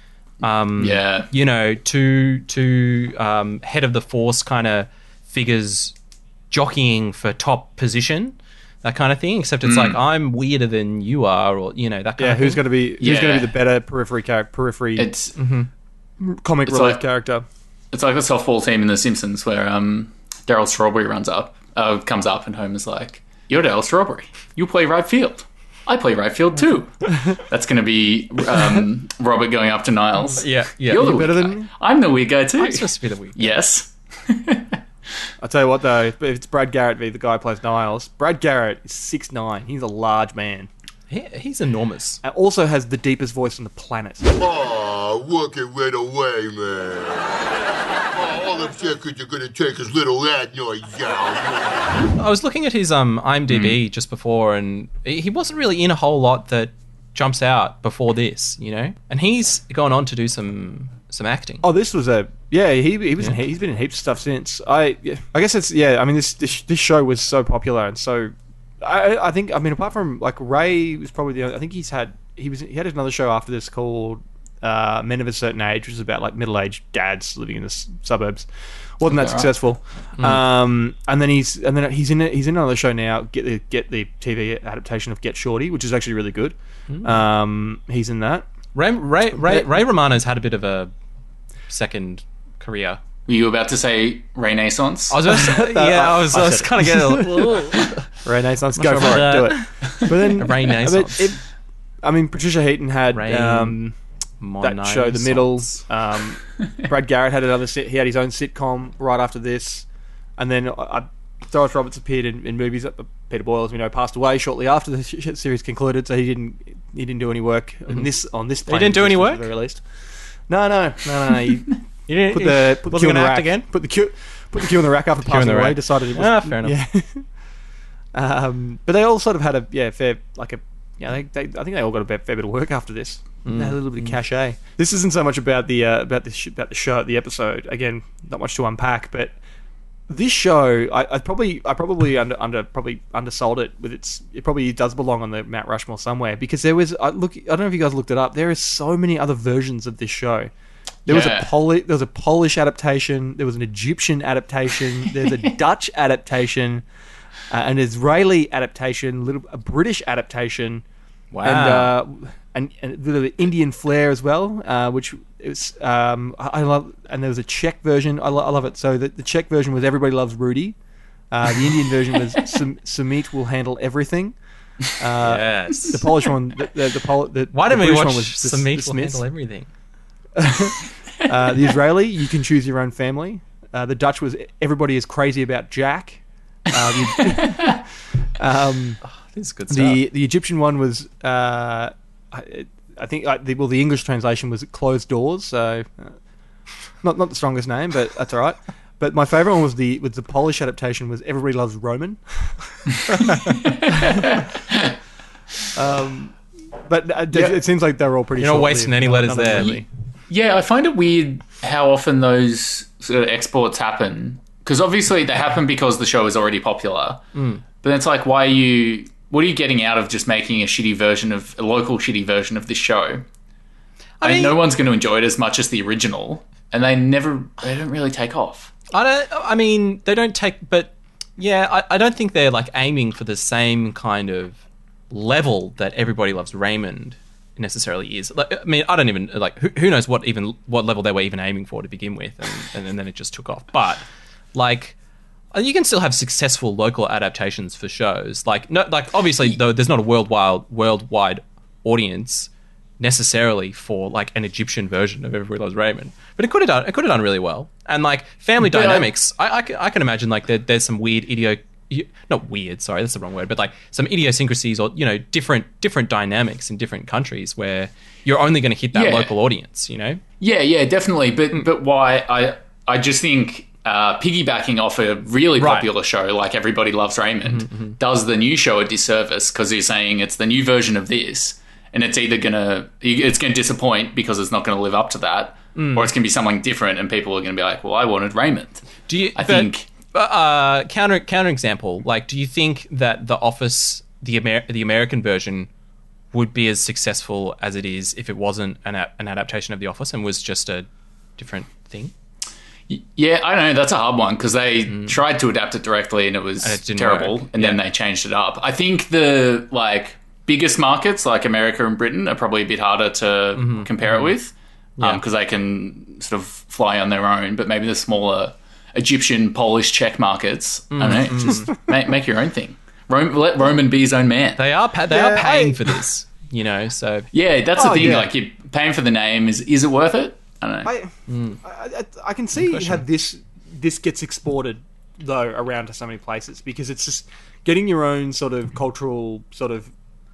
S1: Two head of the force kind of figures jockeying for top position, that kind of thing. Except it's like I'm weirder than you are, or that kind of thing.
S2: Who's going to be the better periphery
S7: It's
S2: comic relief character?
S7: It's like the softball team in The Simpsons where Daryl Strawberry comes up, and Homer's like, "You're Daryl Strawberry. You play right field. I play right field too." That's going to be Robert going up to Niles.
S1: Yeah.
S7: You're the better than me. I'm the weird guy too.
S1: I'm supposed to be the weird guy.
S7: Yes.
S2: I'll tell you what though, if it's Brad Garrett v the guy who plays Niles, Brad Garrett is 6'9". He's a large man.
S1: He's enormous.
S2: And also has the deepest voice on the planet.
S6: Oh, work it right away, man. Oh, all them seconds you're gonna take his little ad noise down.
S1: I was looking at his IMDb just before, and he wasn't really in a whole lot that jumps out before this, you know. And he's gone on to do some acting.
S2: Oh, this was he's been in heaps of stuff since. I guess it's I mean, this show was so popular and so. I think apart from like Ray was probably the only, I think he had another show after this called Men of a Certain Age, which is about like middle-aged dads living in the suburbs. Wasn't that successful? And then he's in another show now. Get the TV adaptation of Get Shorty, which is actually really good. He's in that.
S1: Ray Romano's had a bit of a second career.
S7: Were you about to say Renaissance?
S1: I was kind of getting
S2: Renaissance. Go for it. Do it. But then
S1: Renaissance.
S2: Patricia Heaton had that show, The Middle. Brad Garrett had another. He had his own sitcom right after this, and then Doris Roberts appeared in movies. Peter Boyle, as we know, passed away shortly after the series concluded, so he didn't do any work on this.
S1: He didn't do any work.
S2: At the very least. No.
S1: You didn't
S2: put the Q in the rack again. Put the Q in the rack after passing away. Decided it was
S1: fair enough.
S2: Yeah. But they all sort of had I think they all got a fair bit of work after this. They had a little bit of cachet. This isn't so much about the show, the episode. Again, not much to unpack. But this show, I probably undersold it with its. It probably does belong on the Mount Rushmore somewhere because there was. I don't know if you guys looked it up. There are so many other versions of this show. There was a Polish adaptation. There was an Egyptian adaptation. There's a Dutch adaptation, an Israeli adaptation, a British adaptation.
S1: Wow.
S2: And the Indian flair as well, which is I love. And there was a Czech version. I love it. So the Czech version was Everybody Loves Rudy. The Indian version was Sumit Will Handle Everything.
S1: Yes.
S2: The Polish one.
S1: Why didn't we watch
S2: Sumit
S1: Will Handle Everything?
S2: The Israeli, You Can Choose Your Own Family. The Dutch was Everybody Is Crazy About Jack.
S1: This is good stuff.
S2: The Egyptian one was I think the English translation was Closed Doors. So not the strongest name, but that's all right. But my favourite one was the Polish adaptation was Everybody Loves Roman. But it seems like they're all pretty.
S1: You're not wasting any letters there.
S2: Really.
S7: Yeah, I find it weird how often those sort of exports happen. Because obviously they happen because the show is already popular. But it's like, what are you getting out of just making a local shitty version of this show? I mean, no one's going to enjoy it as much as the original. And they don't really take off.
S1: They don't take, but yeah, I don't think they're like aiming for the same kind of level that Everybody Loves Raymond necessarily is. Like, I mean, I don't even like who knows what level they were even aiming for to begin with, and then it just took off. But like, you can still have successful local adaptations for shows. Obviously, though, there's not a worldwide audience necessarily for like an Egyptian version of Everybody Loves Raymond, but it could have done really well. And like family dynamics, I can imagine like there's some weird not weird, sorry, that's the wrong word, but like some idiosyncrasies or, you know, different dynamics in different countries where you're only going to hit that local audience, you know?
S7: Yeah, definitely. But why I just think piggybacking off a really popular show like Everybody Loves Raymond does the new show a disservice because you're saying it's the new version of this and it's either going to disappoint because it's not going to live up to that or it's going to be something different and people are going to be like, well, I wanted Raymond.
S1: Counter example, like, do you think that The Office, the American version, would be as successful as it is if it wasn't an adaptation of The Office and was just a different thing?
S7: Yeah, I don't know. That's a hard one because they tried to adapt it directly and it was terrible, and then they changed it up. I think the biggest markets like America and Britain are probably a bit harder to compare it with because they can sort of fly on their own. But maybe the smaller Egyptian, Polish, Czech markets, I don't know, just make your own thing. Let Roman be his own man.
S1: They are paying for this, you know. So
S7: yeah, that's the thing. Yeah. Like, you're paying for the name. Is it worth it? I don't know.
S2: I can see how this gets exported though around to so many places because it's just getting your own sort of cultural sort of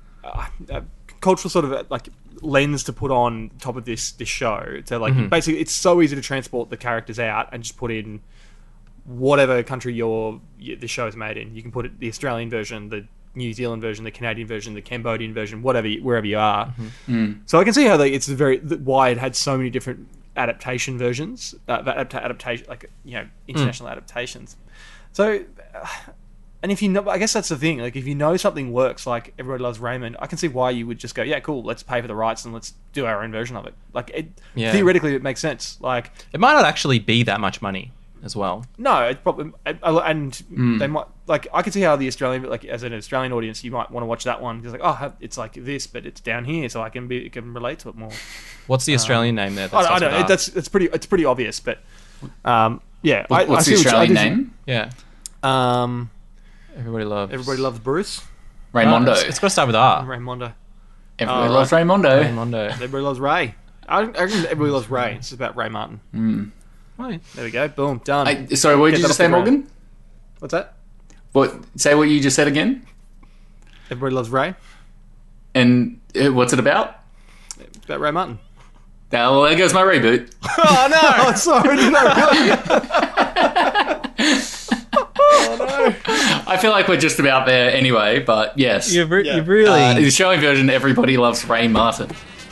S2: like lens to put on top of this show. So like basically, it's so easy to transport the characters out and just put in whatever country the show is made in. You can put it the Australian version, the New Zealand version, the Canadian version, the Cambodian version, wherever you are. So I can see how it's why it had so many different adaptation versions, adaptation like international adaptations. So, and if you know, I guess that's the thing. Like if you know something works, like Everybody Loves Raymond, I can see why you would just go, yeah, cool, let's pay for the rights and let's do our own version of it. Like theoretically, it makes sense. Like
S1: it might not actually be that much money as well.
S2: No, it's probably, and they might, like, I could see how the Australian, like, as an Australian audience, you might want to watch that one because, like, oh, it's like this, but it's down here, so I can relate to it more.
S1: What's the Australian name there?
S2: I don't know. It's pretty obvious, but yeah.
S7: What's the Australian name?
S1: Yeah. Everybody loves
S2: Bruce.
S7: Raymondo.
S1: It's got to start with R.
S2: Raymondo.
S7: Everybody loves Raymondo.
S2: Everybody loves Ray. I reckon Everybody Loves Ray. It's just about Ray Martin.
S1: Right.
S2: There we go. Boom. Done.
S7: Sorry, what did you just say, Morgan?
S2: What's that?
S7: Say what you just said again.
S2: Everybody Loves Ray.
S7: And what's it about?
S2: It's about Ray Martin.
S7: Well, there goes my reboot.
S2: Oh no! Oh, sorry. No, really. Oh no!
S7: I feel like we're just about there anyway, but yes.
S1: You've really...
S7: the showing version, Everybody Loves Ray Martin.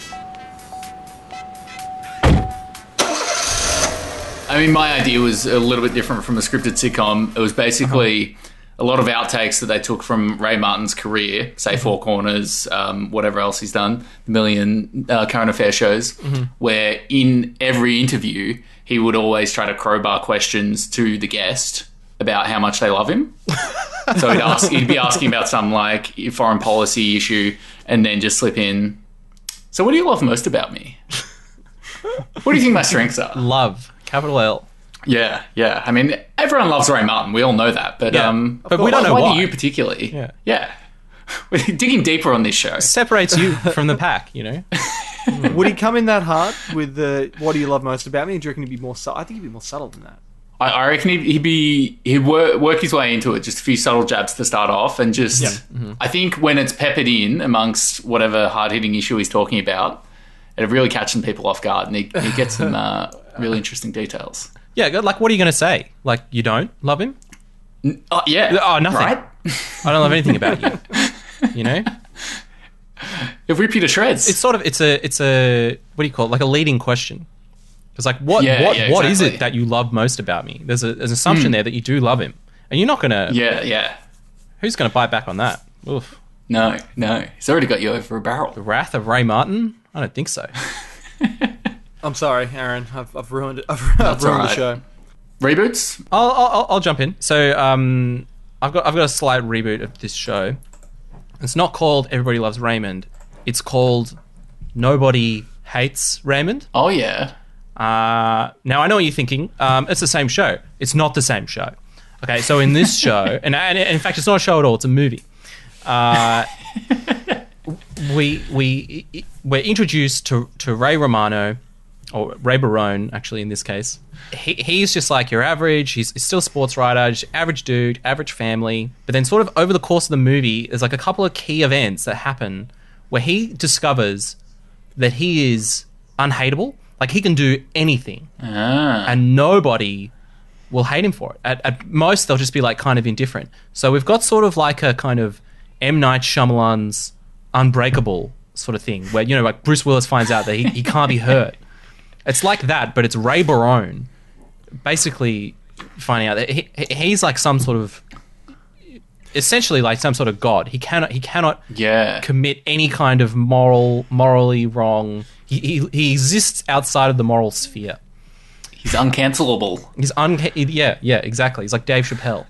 S7: I mean, my idea was a little bit different from a scripted sitcom. It was basically a lot of outtakes that they took from Ray Martin's career, say Four Corners, whatever else he's done, the million current affair shows, where in every interview he would always try to crowbar questions to the guest about how much they love him. So he'd be asking about some like foreign policy issue and then just slip in, so what do you love most about me? What do you think my strengths are?
S1: Love. Capital L.
S7: Yeah. I mean, everyone loves Ray Martin. We all know that. But,
S1: but we don't know why.
S7: Do you particularly? Yeah. We're digging deeper on this show.
S1: Separates you from the pack, you know?
S2: Would he come in that hard with the what do you love most about me? Do you reckon he'd be more subtle? I think he'd be more subtle than that.
S7: I reckon he'd work his way into it, just a few subtle jabs to start off, and just I think when it's peppered in amongst whatever hard-hitting issue he's talking about, it'll really catch some people off guard, and he gets some really interesting details.
S1: Yeah, like what are you going to say? Like you don't love him?
S7: Yeah.
S1: Oh, nothing.
S7: Right?
S1: I don't love anything about you. You know?
S7: It'll rip you to shreds.
S1: It's sort of it's a what do you call it? Like a leading question. It's like what is it that you love most about me? There's an assumption there that you do love him, and you're not gonna.
S7: Yeah.
S1: Who's gonna bite back on that? Oof.
S7: No. He's already got you over a barrel.
S1: The Wrath of Ray Martin? I don't think so.
S2: I'm sorry, Aaron. I've ruined it. I've ruined the show.
S7: Reboots?
S1: I'll jump in. So I've got a slight reboot of this show. It's not called Everybody Loves Raymond. It's called Nobody Hates Raymond.
S7: Oh yeah.
S1: Now I know what you're thinking. It's the same show. It's not the same show. Okay, so in this show, and in fact, it's not a show at all. It's a movie. We're introduced to Ray Romano, or Ray Barone, actually in this case. He's just like your average. He's still a sports writer, just average dude, average family. But then, sort of over the course of the movie, there's like a couple of key events that happen where he discovers that he is unhateable. Like he can do anything, and nobody will hate him for it. At most, they'll just be like kind of indifferent. So we've got sort of like a kind of M. Night Shyamalan's Unbreakable sort of thing, where like Bruce Willis finds out that he can't be hurt. It's like that, but it's Ray Barone basically finding out that he's like some sort of, essentially like some sort of god. He cannot commit any kind of morally wrong. He exists outside of the moral sphere.
S7: He's uncancelable.
S1: Yeah, exactly. He's like Dave Chappelle.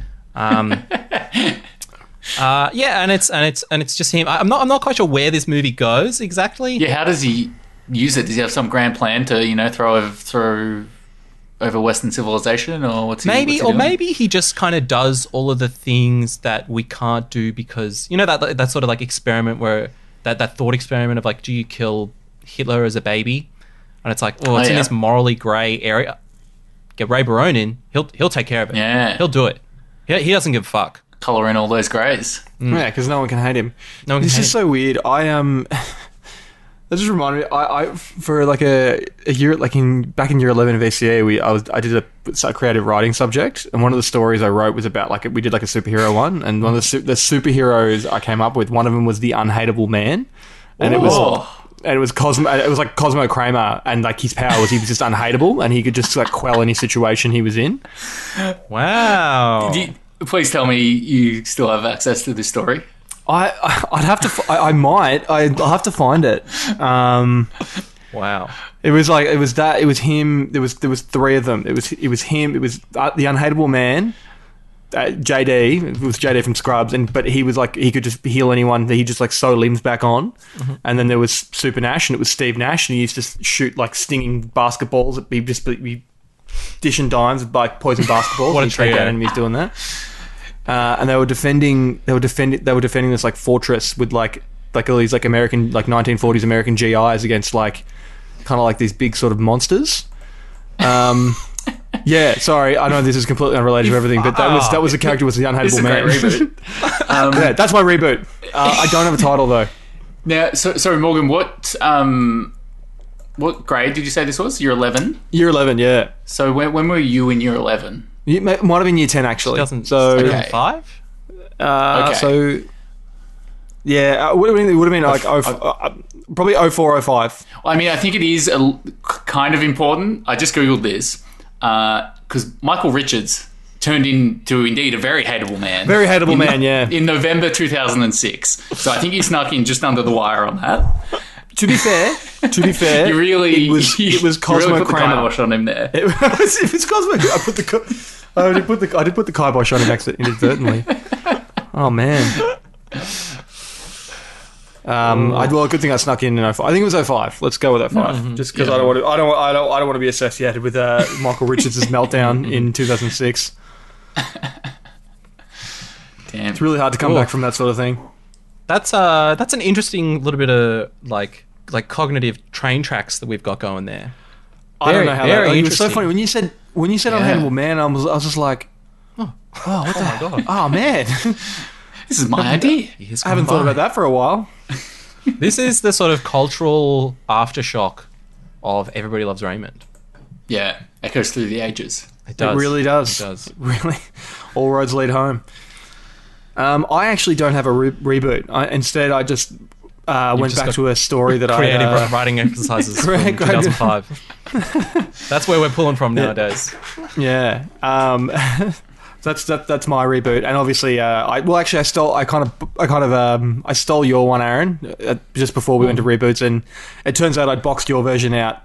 S1: And it's just him. I'm not quite sure where this movie goes exactly.
S7: Yeah, how does he use it? Does he have some grand plan to throw over Western civilization, or what's he doing?
S1: Maybe he just kind of does all of the things that we can't do because that sort of like experiment where that thought experiment of like, do you kill Hitler as a baby? And it's like, in this morally grey area. get Ray Barone in, he'll take care of it.
S7: Yeah.
S1: He'll do it. He doesn't give a fuck.
S7: Colour in all those greys.
S2: Yeah, because no one can hate him.
S1: No one can
S2: This
S1: hate
S2: is so weird. That just reminded me. I for like a year, back in year 11 of VCA, I did a creative writing subject, and one of the stories I wrote was about we did a superhero one, and one of the superheroes I came up with, one of them was the unhateable man, and it was Cosmo. It was like Cosmo Kramer, and like his power was he was just unhateable, and he could just like quell any situation he was in.
S1: Wow.
S7: Please tell me you still have access to this story.
S2: I'd have to. I'll have to find it.
S1: Wow.
S2: It was him. There was three of them. It was him. It was the unhateable man. JD. It was JD from Scrubs, but he was like he could just heal anyone. He just like sew limbs back on. Mm-hmm. And then there was Super Nash, and it was Steve Nash, and he used to shoot like stinging basketballs. He'd just be dishing dimes with like poison basketballs.
S1: What a trio!
S2: Take out enemies doing that. And they were defending this like fortress with like all these like American 1940s American GIs against like kind of like these big sort of monsters. Yeah, sorry, I know this is completely unrelated to everything, but that was the character was the unhateable man.
S7: This is a great reboot.
S2: Yeah, that's my reboot. I don't have a title though.
S7: Now, sorry, Morgan, what grade did you say this was? Year 11?
S2: Year 11, yeah.
S7: So when were you in year 11?
S2: It might have been year 10 actually.
S1: 2005?
S7: Okay.
S2: So yeah, it would have been like probably 04, 05.
S7: Well, I mean, I think it is kind of important. I just googled this because Michael Richards turned into indeed a very hateable man.
S2: Very hateable man, yeah.
S7: In November 2006. So I think he snuck in just under the wire on that.
S2: To be fair,
S7: you really
S2: it was Cosmo
S7: really put
S2: Kramer.
S7: the kibosh on him there.
S2: It was Cosmo. I did put the kibosh on him inadvertently. Oh man. Good thing I snuck in 05. I think it was 05. Let's go with 05.
S7: Mm-hmm.
S2: Just because I don't want to be associated with Michael Richards' meltdown in 2006.
S7: Damn.
S2: It's really hard to come back from that sort of thing.
S1: That's an interesting little bit of like cognitive train tracks that we've got going there.
S2: I don't know how that. It was so
S1: interesting.
S2: funny when you said unhateable man. I was just like, what the
S1: my God.
S2: Oh man,
S7: This is my idea.
S2: I haven't thought about that for a while.
S1: This is the sort of cultural aftershock of Everybody Loves Raymond.
S7: Yeah, echoes through the ages.
S1: It does.
S2: It really does.
S1: It does.
S2: Really, all roads lead home. I actually don't have a reboot. Instead, I just went back to a story that
S1: creative writing exercises from 2005. That's where we're pulling from nowadays.
S2: Yeah. That's my reboot, and obviously, I stole your one, Aaron, just before we went to reboots, and it turns out I'd boxed your version out.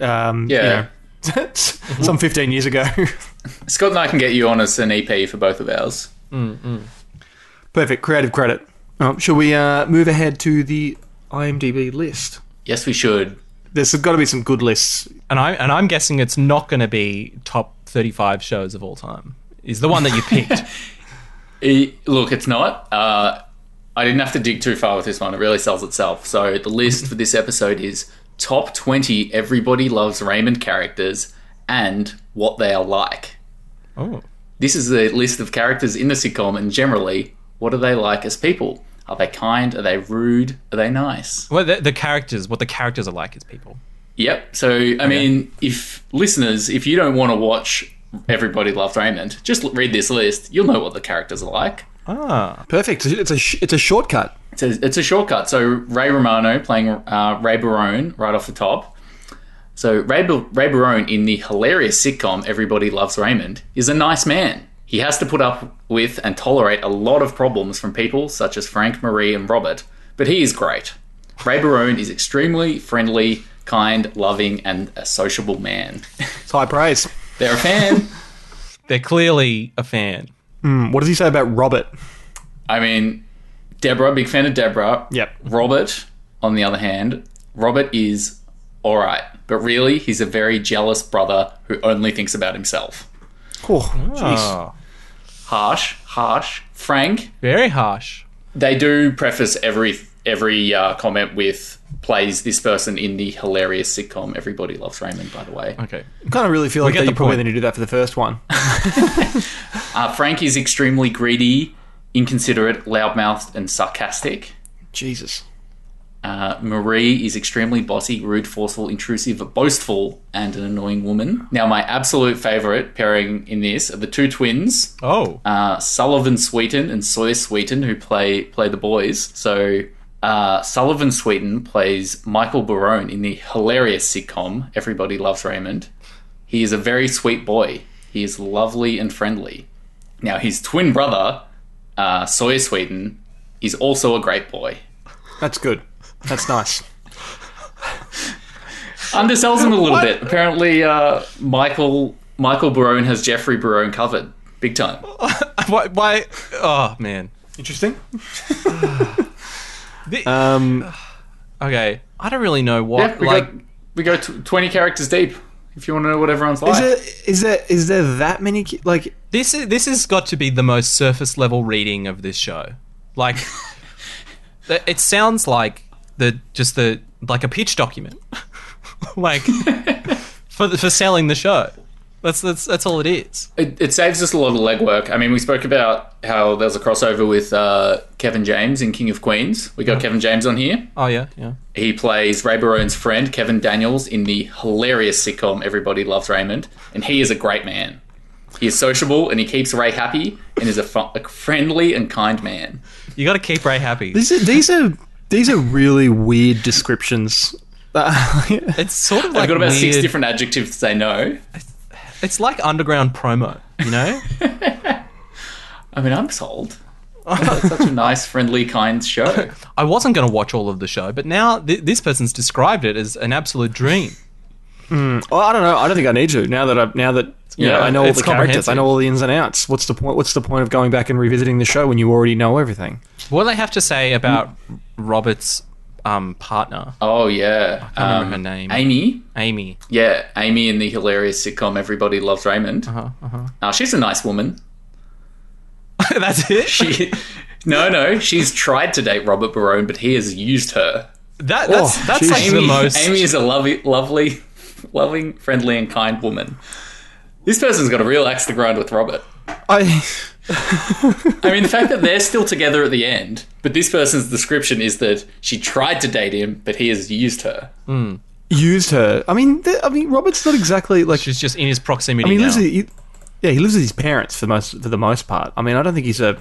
S2: Some 15 years ago.
S7: Scott and I can get you on as an EP for both of ours.
S2: Perfect. Creative credit. Shall we move ahead to the IMDb list?
S7: Yes, we should.
S2: There's got to be some good lists,
S1: and I'm guessing it's not going to be top 35 shows of all time. Is the one that you picked?
S7: Look, it's not. I didn't have to dig too far with this one. It really sells itself. So the list for this episode is top 20 Everybody Loves Raymond characters and what they are like.
S1: Oh.
S7: This is a list of characters in the sitcom, and generally, what are they like as people? Are they kind? Are they rude? Are they nice?
S1: Well, the characters, what the characters are like as people.
S7: Yep. So, I mean, if you don't want to watch Everybody Loves Raymond, just read this list. You'll know what the characters are like.
S2: Ah, perfect. It's a shortcut.
S7: It's a shortcut. So Ray Romano playing Ray Barone right off the top. So Ray Barone in the hilarious sitcom Everybody Loves Raymond is a nice man. He has to put up with and tolerate a lot of problems from people such as Frank, Marie, and Robert, but he is great. Ray Barone is extremely friendly, kind, loving, and a sociable man.
S2: It's high praise.
S7: They're a fan.
S1: They're clearly a fan.
S2: What does he say about Robert?
S7: I mean, Deborah, big fan of Deborah.
S2: Yep.
S7: Robert, on the other hand, Robert is all right, but really, he's a very jealous brother who only thinks about himself.
S2: Oh, jeez.
S7: Harsh. Frank.
S1: Very harsh.
S7: They do preface every comment with plays this person in the hilarious sitcom Everybody Loves Raymond, by the way.
S1: Okay.
S2: I kind of really feel like
S1: get
S2: that
S1: the
S2: you probably
S1: point.
S2: need to do that for the first one.
S7: Frank is extremely greedy, inconsiderate, loudmouthed, and sarcastic.
S2: Jesus.
S7: Marie is extremely bossy, rude, forceful, intrusive, boastful, and an annoying woman. Now, my absolute favourite pairing in this are the two twins.
S1: Oh.
S7: Sullivan Sweeten and Sawyer Sweeten, who play the boys. So Sullivan Sweeten plays Michael Barone in the hilarious sitcom Everybody Loves Raymond. He is a very sweet boy. He is lovely and friendly. Now, his twin brother, Sawyer Sweeten, is also a great boy.
S2: That's good. That's nice.
S7: Undersells him a little bit. Apparently, Michael Barone has Jeffrey Barone covered. Big time.
S1: Why? Oh, man.
S2: Interesting.
S1: Okay. I don't really know what...
S7: Yeah, we go 20 characters deep, if you want to know what everyone's like.
S2: Is there that many... Like,
S1: This has got to be the most surface level reading of this show. Like, it sounds like like a pitch document, like for selling the show. That's all it is.
S7: It saves us a lot of legwork. I mean, we spoke about how there's a crossover with Kevin James in King of Queens. We got Kevin James on here.
S1: Oh yeah.
S7: He plays Ray Barone's friend, Kevin Daniels, in the hilarious sitcom Everybody Loves Raymond, and he is a great man. He is sociable and he keeps Ray happy and is a friendly and kind man.
S1: You got to keep Ray happy.
S2: These are really weird descriptions.
S1: It's sort of like
S7: I've got about
S1: weird,
S7: 6 different adjectives to say no.
S1: It's like underground promo, you know?
S7: I mean, I'm sold. It's such a nice, friendly, kind show.
S1: I wasn't going to watch all of the show, but now this person's described it as an absolute dream.
S2: Well, I don't know. I don't think I need to now that I know all the characters. I know all the ins and outs. What's the point? What's the point of going back and revisiting the show when you already know everything?
S1: What do they have to say about Robert's partner?
S7: Oh yeah,
S1: I can't remember her name.
S7: Amy. Yeah, Amy in the hilarious sitcom Everybody Loves Raymond. She's a nice woman.
S1: That's it.
S7: No, she's tried to date Robert Barone, but he has used her.
S1: That's like
S7: Amy,
S1: the most.
S7: Amy is a lovely, loving, friendly, and kind woman. This person's got a real axe to grind with Robert. I mean, the fact that they're still together at the end, but this person's description is that she tried to date him, but he has used her.
S2: Used her. I mean, Robert's not exactly like
S1: she's just in his proximity.
S2: I mean,
S1: now.
S2: he lives with his parents for the most part. I mean, I don't think he's a.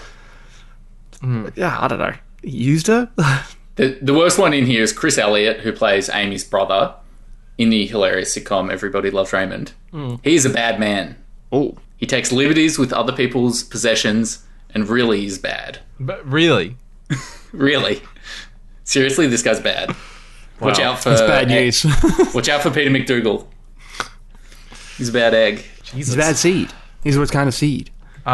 S2: Yeah, I don't know. He used her.
S7: The worst one in here is Chris Elliott, who plays Amy's brother in the hilarious sitcom Everybody Loves Raymond. He is a bad man.
S2: Oh.
S7: He takes liberties with other people's possessions and really is bad.
S1: But really?
S7: Really. Seriously, this guy's bad. Watch out for...
S2: It's bad news.
S7: Watch out for Peter McDougal. He's a bad egg.
S2: He's a bad seed. He's what kind of seed?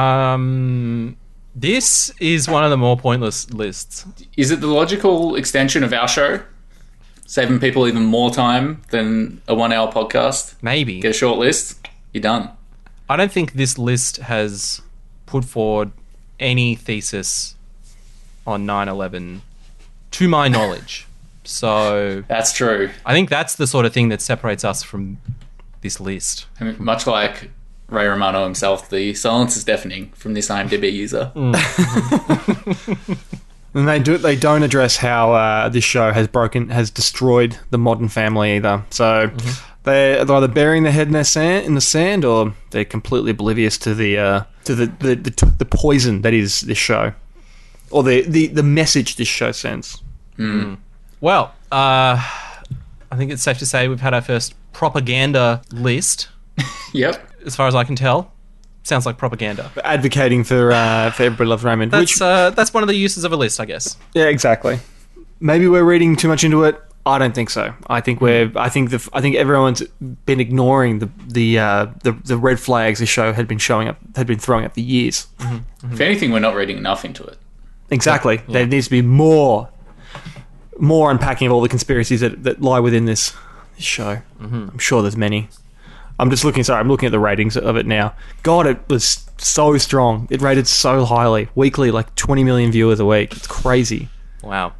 S1: This is one of the more pointless lists.
S7: Is it the logical extension of our show? Saving people even more time than a 1 hour podcast?
S1: Maybe.
S7: Get a short list, you're done.
S1: I don't think this list has put forward any thesis on 9/11 to my knowledge. So
S7: that's true.
S1: I think that's the sort of thing that separates us from this list.
S7: I mean, much like Ray Romano himself, the silence is deafening from this IMDb user.
S2: And they don't address how this show has destroyed the modern family either. So they're either burying their head in the sand, or they're completely oblivious to the poison that is this show, or the message this show sends.
S1: Well, I think it's safe to say we've had our first propaganda list.
S7: Yep.
S1: As far as I can tell. Sounds like propaganda.
S2: Advocating for Everybody Loves Raymond.
S1: That's one of the uses of a list, I guess.
S2: Yeah, exactly. Maybe we're reading too much into it. I don't think so. I think everyone's been ignoring the red flags this show had been throwing up for years.
S7: If anything, we're not reading enough into it.
S2: Exactly. Yeah. There needs to be more unpacking of all the conspiracies that lie within this show. I'm sure there's many. I'm looking at the ratings of it now. God, it was so strong. It rated so highly. Weekly, like 20 million viewers a week. It's crazy.
S1: Wow.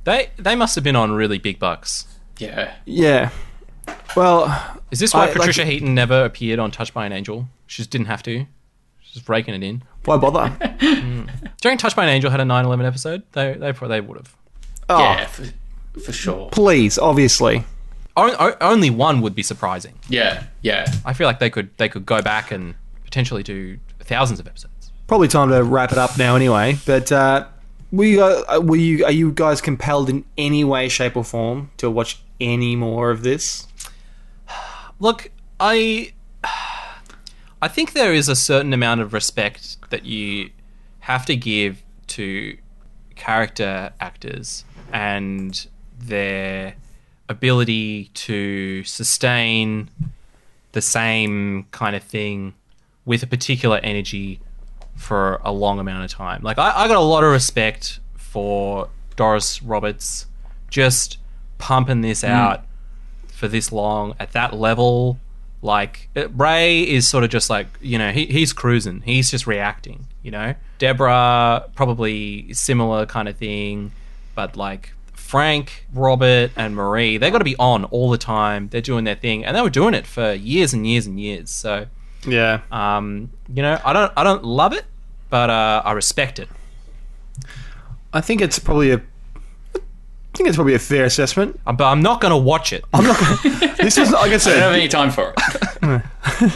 S1: They must have been on really big bucks.
S7: Yeah.
S2: Yeah. Well,
S1: is this why Patricia Heaton never appeared on Touched by an Angel? She just didn't have to. She's just raking it in.
S2: Why bother?
S1: Do you reckon Touched by an Angel had a 9/11 episode? They probably would have.
S2: Oh,
S7: yeah, for sure.
S2: Please, obviously.
S1: Only one would be surprising.
S7: Yeah.
S1: I feel like they could go back and potentially do thousands of episodes.
S2: Probably time to wrap it up now, anyway. But are you guys compelled in any way, shape, or form to watch any more of this?
S1: Look, I think there is a certain amount of respect that you have to give to character actors and their ability to sustain the same kind of thing with a particular energy for a long amount of time. Like, I got a lot of respect for Doris Roberts just pumping this out for this long at that level. Like, Ray is sort of just like, he's cruising. He's just reacting, Deborah, probably similar kind of thing. But, like, Frank, Robert, and Marie, they got to be on all the time. They're doing their thing. And they were doing it for years and years and years. So,
S2: yeah.
S1: I don't love it, but I respect it.
S2: I think it's probably a fair assessment.
S1: But I'm not going to watch it.
S2: I'm not gonna, this is, like I said...
S7: I don't have any time for it.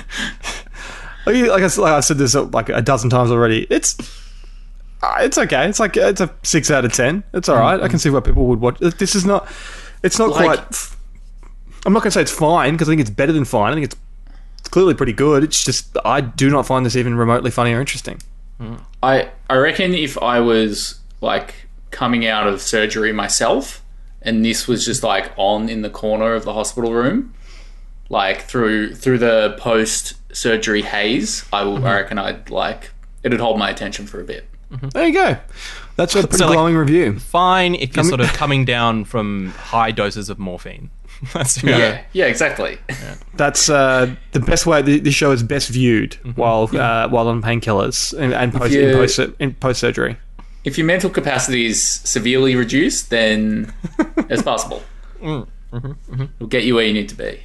S2: like I've said this like a dozen times already. It's okay. It's a 6 out of 10. It's all right. I can see why people would watch. This is not... It's not quite... I'm not going to say it's fine, because I think it's better than fine. I think it's clearly pretty good. It's just I do not find this even remotely funny or interesting.
S7: I reckon if I was, like, coming out of surgery myself and this was just, like, on in the corner of the hospital room, like, through the post-surgery haze, I reckon it'd hold my attention for a bit.
S2: There you go. That's a pretty glowing review.
S1: Fine if you're sort of coming down from high doses of morphine. That's
S7: yeah, exactly.
S2: Yeah. That's the best way. This show is best viewed while on painkillers and post surgery.
S7: If your mental capacity is severely reduced, then it's possible. It'll get you where you need to be.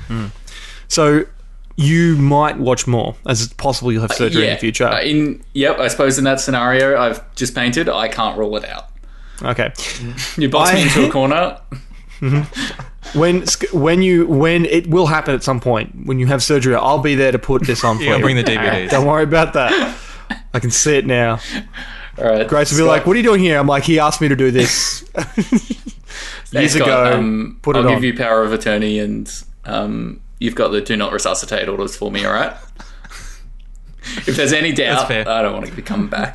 S2: So you might watch more, as it's possible you'll have surgery in the future.
S7: I suppose in that scenario I've just painted, I can't rule it out.
S2: Okay.
S7: You box me into a corner.
S2: When it will happen at some point, when you have surgery, I'll be there to put this on for you.
S1: I'll bring the DVDs.
S2: Don't worry about that. I can see it now.
S7: All right,
S2: Grace will be like, "What are you doing here?" I'm like, "He asked me to do this years ago."
S7: I'll give you power of attorney, and you've got the do not resuscitate orders for me. All right. If there's any doubt, I don't want to be coming back.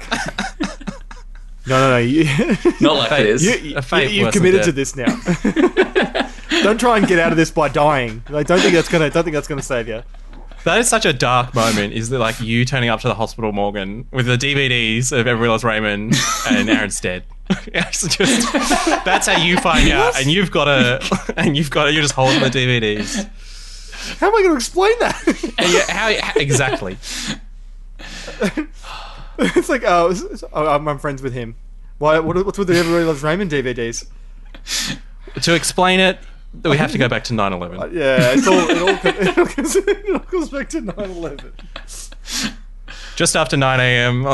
S2: No.
S7: Not like this.
S2: You've committed to this now. Don't try and get out of this by dying. Like, don't think that's gonna save you.
S1: That is such a dark moment. Is that like you turning up to the hospital, Morgan, with the DVDs of Everybody Loves Raymond and Aaron's dead? That's how you find out, and you're just holding the DVDs.
S2: How am I going to explain that?
S1: How exactly?
S2: It's like, I'm friends with him. What's with the Everybody Loves Raymond DVDs?
S1: To explain it, we have to go back to 9/11.
S2: Yeah, it all goes back to 9/11.
S1: Just after 9 a.m.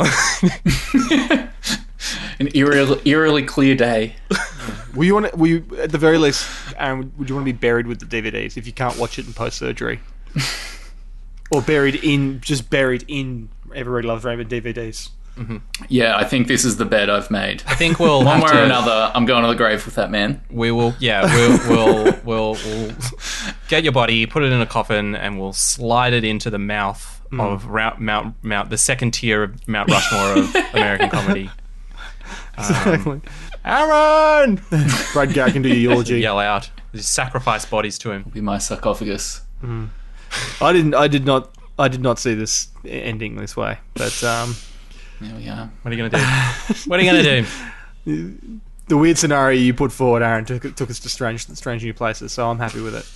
S7: An eerily clear day.
S2: Will you, at the very least, Aaron, would you want to be buried with the DVDs if you can't watch it in post-surgery? Or buried in Everybody Loves Raymond DVDs?
S1: Mm-hmm.
S7: Yeah, I think this is the bed I've made.
S1: I think we'll
S7: one way or another, I'm going to the grave with that man.
S1: We will. Yeah, we'll get your body, put it in a coffin, and we'll slide it into the mouth of Mount, the second tier of Mount Rushmore of American comedy.
S2: Exactly.
S1: Aaron!
S2: Brad Garrick can do your eulogy.
S1: Yell out. Just sacrifice bodies to him.
S7: It'll be my sarcophagus.
S2: I did not see this ending this way, but
S7: there we are.
S1: What are you gonna do?
S2: The weird scenario you put forward, Aaron, took us to strange new places, so I'm happy with it.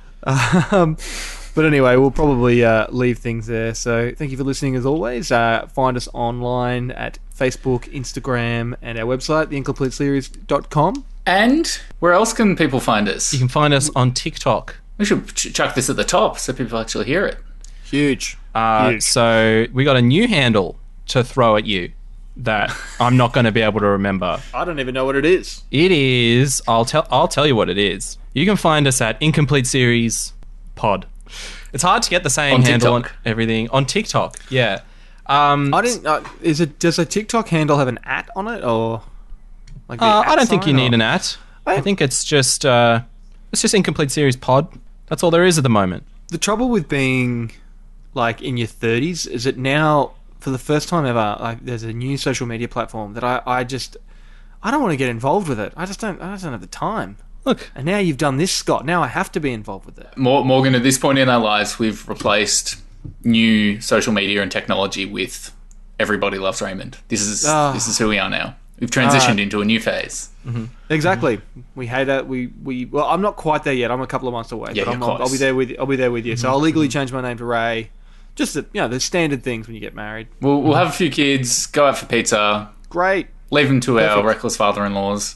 S2: But anyway, we'll probably leave things there. So thank you for listening as always. Find us online at Facebook, Instagram, and our website, theincompleteseries.com.
S7: And where else can people find us?
S1: You can find us on TikTok.
S7: We should chuck this at the top so people actually hear it.
S2: Huge.
S1: So we got a new handle to throw at you that I'm not going to be able to remember.
S2: I don't even know what it is.
S1: It is. I'll tell you what it is. You can find us at Incomplete Series Pod. It's hard to get the same
S7: On
S1: handle
S7: TikTok.
S1: on everything on TikTok. Yeah.
S2: I didn't. Does a TikTok handle have an @ on it, or like?
S1: I don't think you need an @ I think it's just Incomplete Series Pod. That's all there is at the moment.
S2: The trouble with being like in your 30s is that now, for the first time ever, like there's a new social media platform that I don't want to get involved with it. I just don't have the time.
S1: Look,
S2: and now you've done this, Scott. Now I have to be involved with it.
S7: Morgan, at this point in our lives, we've replaced new social media and technology with Everybody Loves Raymond. This is who we are now. We've transitioned into a new phase.
S1: Mm-hmm.
S2: Exactly. We hate it. Well, I'm not quite there yet. I'm a couple of months away.
S7: Yeah,
S2: but
S7: close.
S2: I'll be there with you. So I'll legally change my name to Ray. Just the standard things when you get married.
S7: We'll have a few kids, go out for pizza.
S2: Great.
S7: Leave them to our reckless father-in-laws.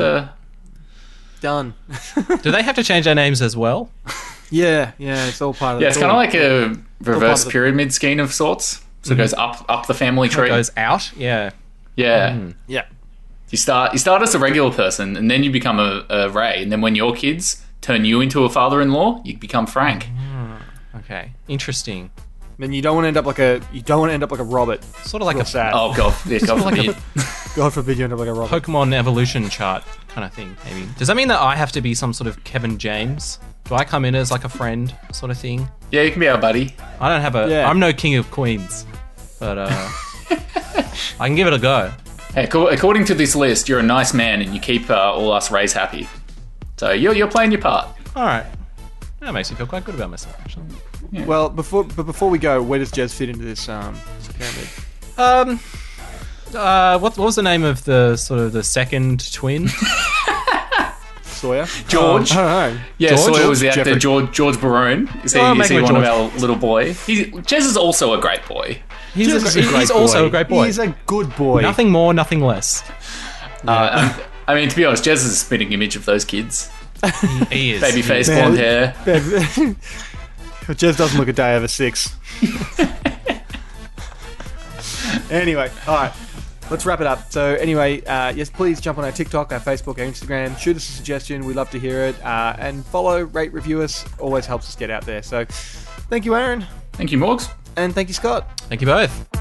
S2: Done.
S1: Do they have to change their names as well?
S2: Yeah, it's all part of
S7: Yeah, it's kind of like a reverse
S2: the
S7: pyramid scheme of sorts. So it goes up the family tree.
S1: It goes out? Yeah.
S7: Yeah.
S2: Yeah.
S7: You start as a regular person, and then you become a Ray, and then when your kids turn you into a father-in-law, you become Frank.
S1: Okay. Interesting.
S2: And you don't want to end up like a Robert.
S1: Sort of like
S2: Real
S1: a
S2: sad.
S7: Oh god, yeah, God
S1: like
S7: forbid.
S2: God forbid you end up like a Robert.
S1: Pokemon evolution chart kind of thing, maybe. Does that mean that I have to be some sort of Kevin James? Do I come in as like a friend sort of thing?
S7: Yeah, you can be our buddy.
S1: I don't have I'm no king of queens, but I can give it a go.
S7: Hey, according to this list, you're a nice man and you keep all us Rays happy. So you're playing your part.
S1: All right, that makes me feel quite good about myself, actually.
S7: Yeah.
S2: Well, before we go, where does Jez fit into this pyramid?
S1: What was the name of the second twin?
S2: Sawyer?
S7: George.
S2: I don't know.
S7: Yeah,
S2: George?
S7: Sawyer was the actor.
S2: Jeffrey.
S7: George Barone. Is he
S1: make him
S7: one of
S1: George.
S7: our little boy? Jez is also a great boy.
S1: He's also a great boy.
S2: He's a good boy.
S1: Nothing more, nothing less.
S7: I mean, to be honest, Jez is a spitting image of those kids.
S1: He is.
S7: Baby face, blonde hair.
S2: Jez doesn't look a day over 6. Anyway, all right. Let's wrap it up. So anyway, yes, please jump on our TikTok, our Facebook, our Instagram. Shoot us a suggestion. We'd love to hear it. And follow, rate, review us. Always helps us get out there. So thank you, Aaron.
S7: Thank you, Morgs.
S2: And thank you, Scott.
S1: Thank you both.